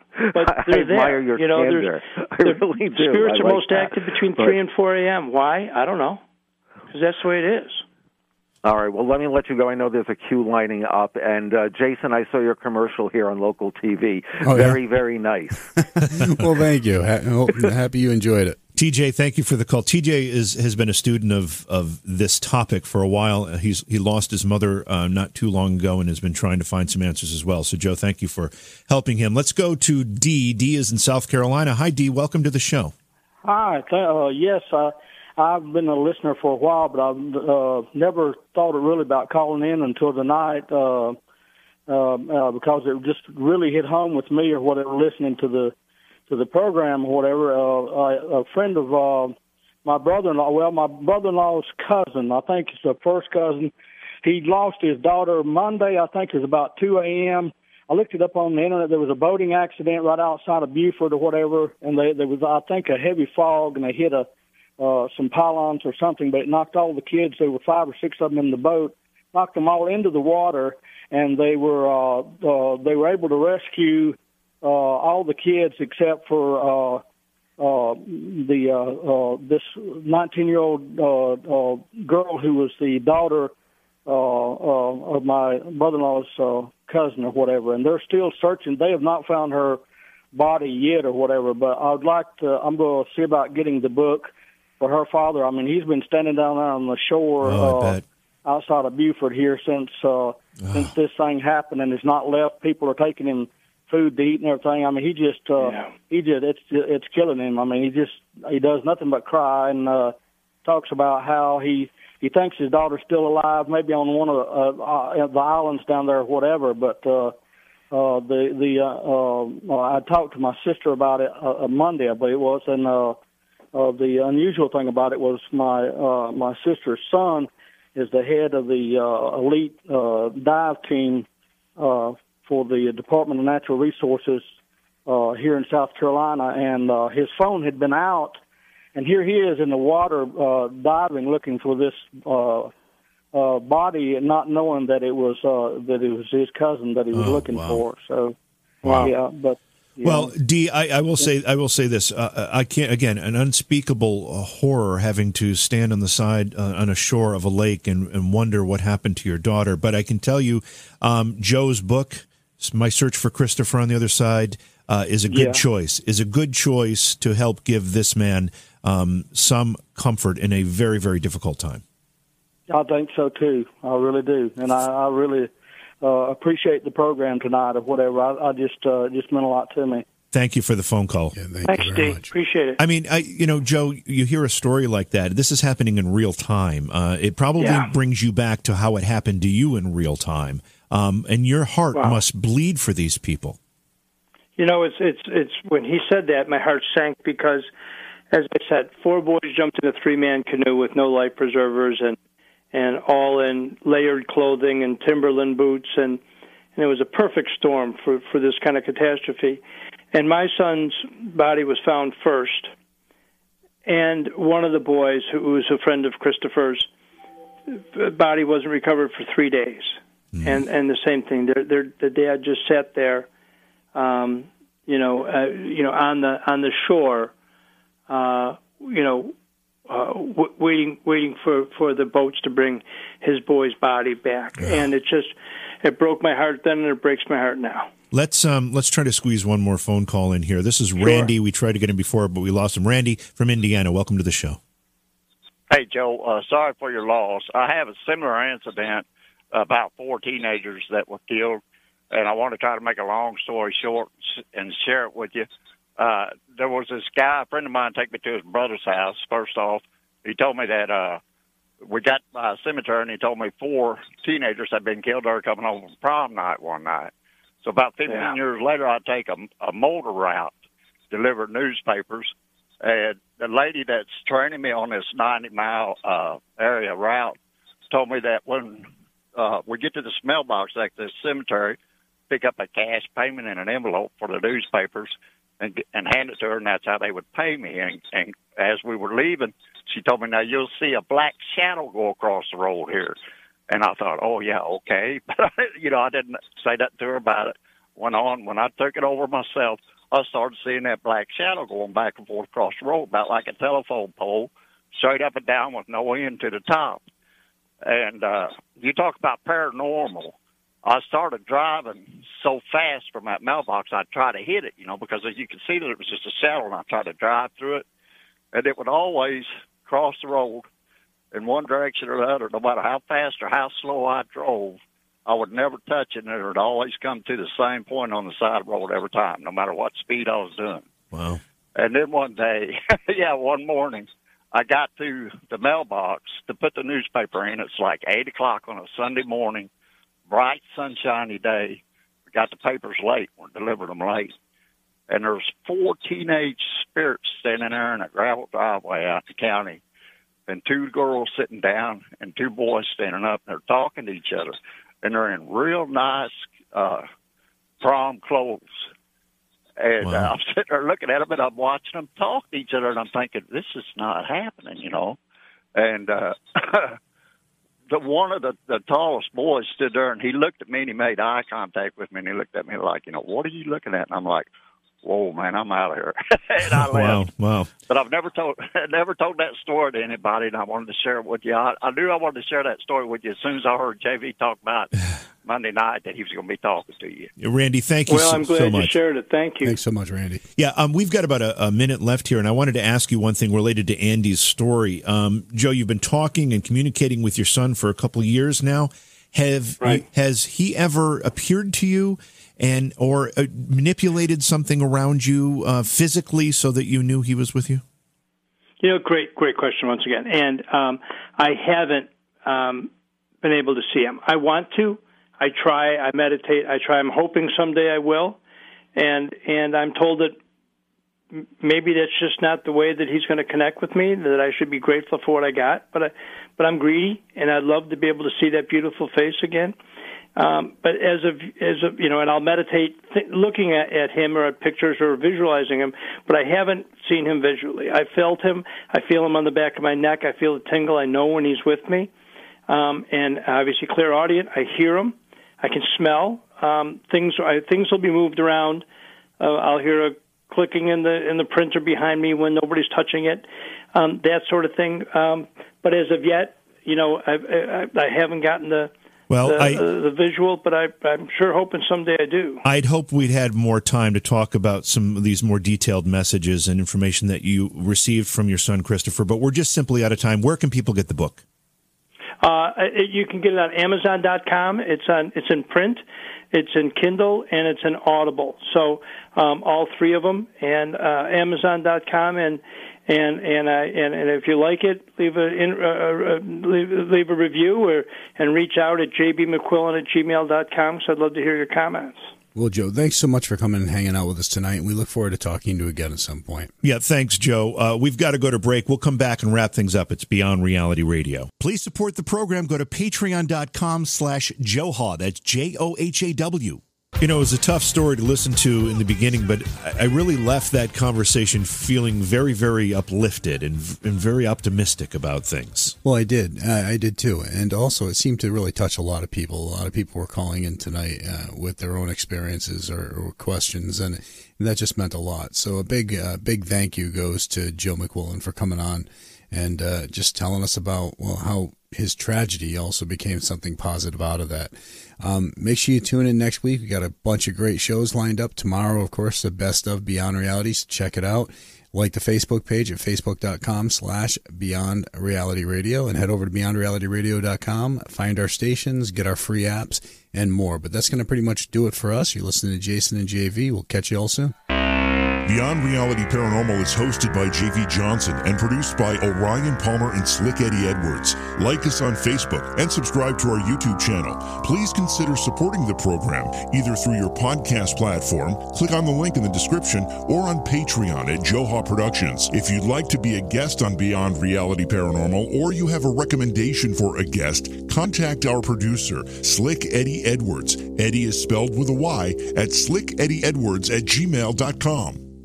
but I they're admire there. your you know, candor. I really do. Spirits I are like most that. active between But- three and four a.m. Why? I don't know. Because that's the way it is. All right, well, let me let you go. I know there's a queue lining up. And, uh, Jason, I saw your commercial here on local T V. Oh, yeah? Very, very nice. Well, thank you. Ha- oh, happy you enjoyed it. T J, thank you for the call. T J is has been a student of, of this topic for a while. He's he lost his mother uh, not too long ago and has been trying to find some answers as well. So, Joe, thank you for helping him. Let's go to D. D is in South Carolina. Hi, D. Welcome to the show. Hi. Th- uh, yes, uh, I've been a listener for a while, but I've uh, never thought really about calling in until tonight uh, uh, uh, because it just really hit home with me or whatever, listening to the to the program or whatever. Uh, a, a friend of uh, my brother-in-law, well, my brother-in-law's cousin, I think it's the first cousin, he lost his daughter Monday, I think it was about two a.m. I looked it up on the internet. There was a boating accident right outside of Beaufort or whatever, and they, there was, I think, a heavy fog, and they hit a uh, some pylons or something, but it knocked all the kids. There were five or six of them in the boat, knocked them all into the water, and they were uh, uh, they were able to rescue uh, all the kids except for uh, uh, the uh, uh, this nineteen-year-old uh, uh, girl who was the daughter uh, uh, of my brother-in-law's uh, cousin or whatever, and they're still searching. They have not found her body yet or whatever, but I'd like to, I'm going to see about getting the book for her father. I mean, he's been standing down there on the shore Oh, I uh, bet. outside of Beaufort here since uh, since this thing happened, and has not left. People are taking him food to eat and everything. I mean, he just uh, Yeah. he just it's it's killing him. I mean, he just he does nothing but cry and uh, talks about how he he thinks his daughter's still alive, maybe on one of the, uh, uh, the islands down there or whatever. But uh, uh, the the uh, uh, I talked to my sister about it uh, Monday, I believe it was, and uh, uh, the unusual thing about it was my uh, my sister's son is the head of the uh, elite uh, dive team uh, for the Department of Natural Resources uh, here in South Carolina, and uh, his phone had been out, and here he is in the water uh, diving, looking for this uh, uh, body, and not knowing that it was uh, that it was his cousin that he was Oh, looking wow. for. So, Wow. yeah, but. you Well, know. D, I, I will say, I will say this. Uh, I can't. Again, an unspeakable uh, horror having to stand on the side uh, on a shore of a lake and, and wonder what happened to your daughter. But I can tell you, um, Joe's book, My Search for Christopher on the Other Side, uh, is a good Yeah. choice. Is a good choice to help give this man um, some comfort in a very, very difficult time. I think so too. I really do, and I, I really uh, appreciate the program tonight or whatever. I, I just uh, it just meant a lot to me. Thank you for the phone call. Yeah, thank Thanks, you very Steve. much. Appreciate it. I mean, I you know, Joe, you hear a story like that. This is happening in real time. Uh, it probably Yeah. brings you back to how it happened to you in real time, um, and your heart Wow. must bleed for these people. You know, it's it's it's when he said that, my heart sank because, as I said, four boys jumped in a three-man canoe with no life preservers and and all in layered clothing and Timberland boots, and and it was a perfect storm for for this kind of catastrophe. And my son's body was found first, and one of the boys, who was a friend of Christopher's, body wasn't recovered for three days. Mm. And and the same thing, they're, they're, the dad just sat there. Um, you know, uh, you know, on the on the shore, uh, you know, uh, w- waiting waiting for, for the boats to bring his boy's body back, yeah. And it just it broke my heart then, and it breaks my heart now. Let's um let's try to squeeze one more phone call in here. This is Sure. Randy. We tried to get him before, but we lost him. Randy from Indiana. Welcome to the show. Hey, Joe. Uh, sorry for your loss. I have a similar incident about four teenagers that were killed. And I want to try to make a long story short and share it with you. Uh, there was this guy, a friend of mine, take me to his brother's house. First off, he told me that uh, we got by a cemetery, and he told me four teenagers had been killed there coming home from prom night one night. So about fifteen yeah. years later, I take a, a motor route, deliver newspapers, and the lady that's training me on this ninety-mile uh, area route told me that when uh, we get to the smell box at the cemetery, pick up a cash payment in an envelope for the newspapers and and hand it to her, and that's how they would pay me. And, and as we were leaving, she told me, now you'll see a black shadow go across the road here. And I thought, oh, yeah, okay. But, you know, I didn't say that to her about it. went on. When I took it over myself, I started seeing that black shadow going back and forth across the road, about like a telephone pole, straight up and down with no end to the top. And uh, you talk about paranormal. I started driving so fast from that mailbox, I'd try to hit it, you know, because as you could see that it was just a shadow, and I tried to drive through it, and it would always cross the road in one direction or the other, no matter how fast or how slow I drove. I would never touch it, and it would always come to the same point on the side of the road every time, no matter what speed I was doing. Wow. And then one day, yeah, one morning, I got to the mailbox to put the newspaper in. It's like eight o'clock on a Sunday morning, bright, sunshiny day. We got the papers late. We delivered them late. And there's four teenage spirits standing there in a gravel driveway out in the county, and two girls sitting down and two boys standing up, and they're talking to each other. And they're in real nice uh, prom clothes. And wow. uh, I'm sitting there looking at them, and I'm watching them talk to each other, and I'm thinking, this is not happening, you know. And uh, the one of the, the tallest boys stood there, and he looked at me, and he made eye contact with me, and he looked at me like, you know, what are you looking at? And I'm like, whoa, man, I'm out of here. And I left. Wow, wow. But I've never told never told that story to anybody, and I wanted to share it with you. I, I knew I wanted to share that story with you as soon as I heard J V talk about Monday night that he was going to be talking to you. Randy, thank you well, so, I'm glad so you much. shared it. Thank you. Thanks so much, Randy. Yeah, um, we've got about a, a minute left here, and I wanted to ask you one thing related to Andy's story. Um, Joe, you've been talking and communicating with your son for a couple of years now. Have right. Has he ever appeared to you and or uh, manipulated something around you uh, physically so that you knew he was with you? You know, great, great question once again. And um, I haven't um, been able to see him. I want to. I try. I meditate. I try. I'm hoping someday I will. And and I'm told that maybe that's just not the way that he's going to connect with me, that I should be grateful for what I got. But I, but I'm greedy, and I'd love to be able to see that beautiful face again. Um, but as of, as of, you know, and I'll meditate th- looking at, at him or at pictures or visualizing him, but I haven't seen him visually. I felt him. I feel him on the back of my neck. I feel the tingle. I know when he's with me. Um, and obviously clairaudient. I hear him. I can smell. Um, things, I, things will be moved around. Uh, I'll hear a clicking in the, in the printer behind me when nobody's touching it. Um, that sort of thing. Um, but as of yet, you know, I, I, I haven't gotten the, Well, the, I, uh, the visual, but I, I'm sure hoping someday I do. I'd hope we'd had more time to talk about some of these more detailed messages and information that you received from your son, Christopher, but we're just simply out of time. Where can people get the book? Uh, it, you can get it on Amazon dot com. It's on. It's in print, it's in Kindle, and it's in Audible. So um, all three of them, and uh, Amazon dot com, and and and, I, and and if you like it, leave a in, uh, uh, leave, leave a review or and reach out at j b mcquillan at gmail dot com. Because I'd love to hear your comments. Well, Joe, thanks so much for coming and hanging out with us tonight. We look forward to talking to you again at some point. Yeah, thanks, Joe. Uh, we've got to go to break. We'll come back and wrap things up. It's Beyond Reality Radio. Please support the program. Go to patreon dot com slash Joe Haw. That's J O H A W. You know, it was a tough story to listen to in the beginning, but I really left that conversation feeling very, very uplifted and, and very optimistic about things. Well, I did. I, I did too. And also, it seemed to really touch a lot of people. A lot of people were calling in tonight uh, with their own experiences or, or questions, and, and that just meant a lot. So a big, uh, big thank you goes to Joe McQuillan for coming on and uh, just telling us about, well, how his tragedy also became something positive out of that. Um, make sure you tune in next week. We got a bunch of great shows lined up. Tomorrow, of course, the best of Beyond Reality. So check it out. Like the Facebook page at facebook dot com slash Beyond Reality Radio, and head over to beyond reality radio dot com. Find our stations, get our free apps, and more. But that's going to pretty much do it for us. You're listening to Jason and J V. We'll catch you all soon. Beyond Reality Paranormal is hosted by J V Johnson and produced by Orion Palmer and Slick Eddie Edwards. Like us on Facebook and subscribe to our YouTube channel. Please consider supporting the program either through your podcast platform, click on the link in the description, or on Patreon at Joe Haw Productions. If you'd like to be a guest on Beyond Reality Paranormal, or you have a recommendation for a guest, contact our producer, Slick Eddie Edwards. Eddie is spelled with a Y at slick eddie edwards at gmail dot com.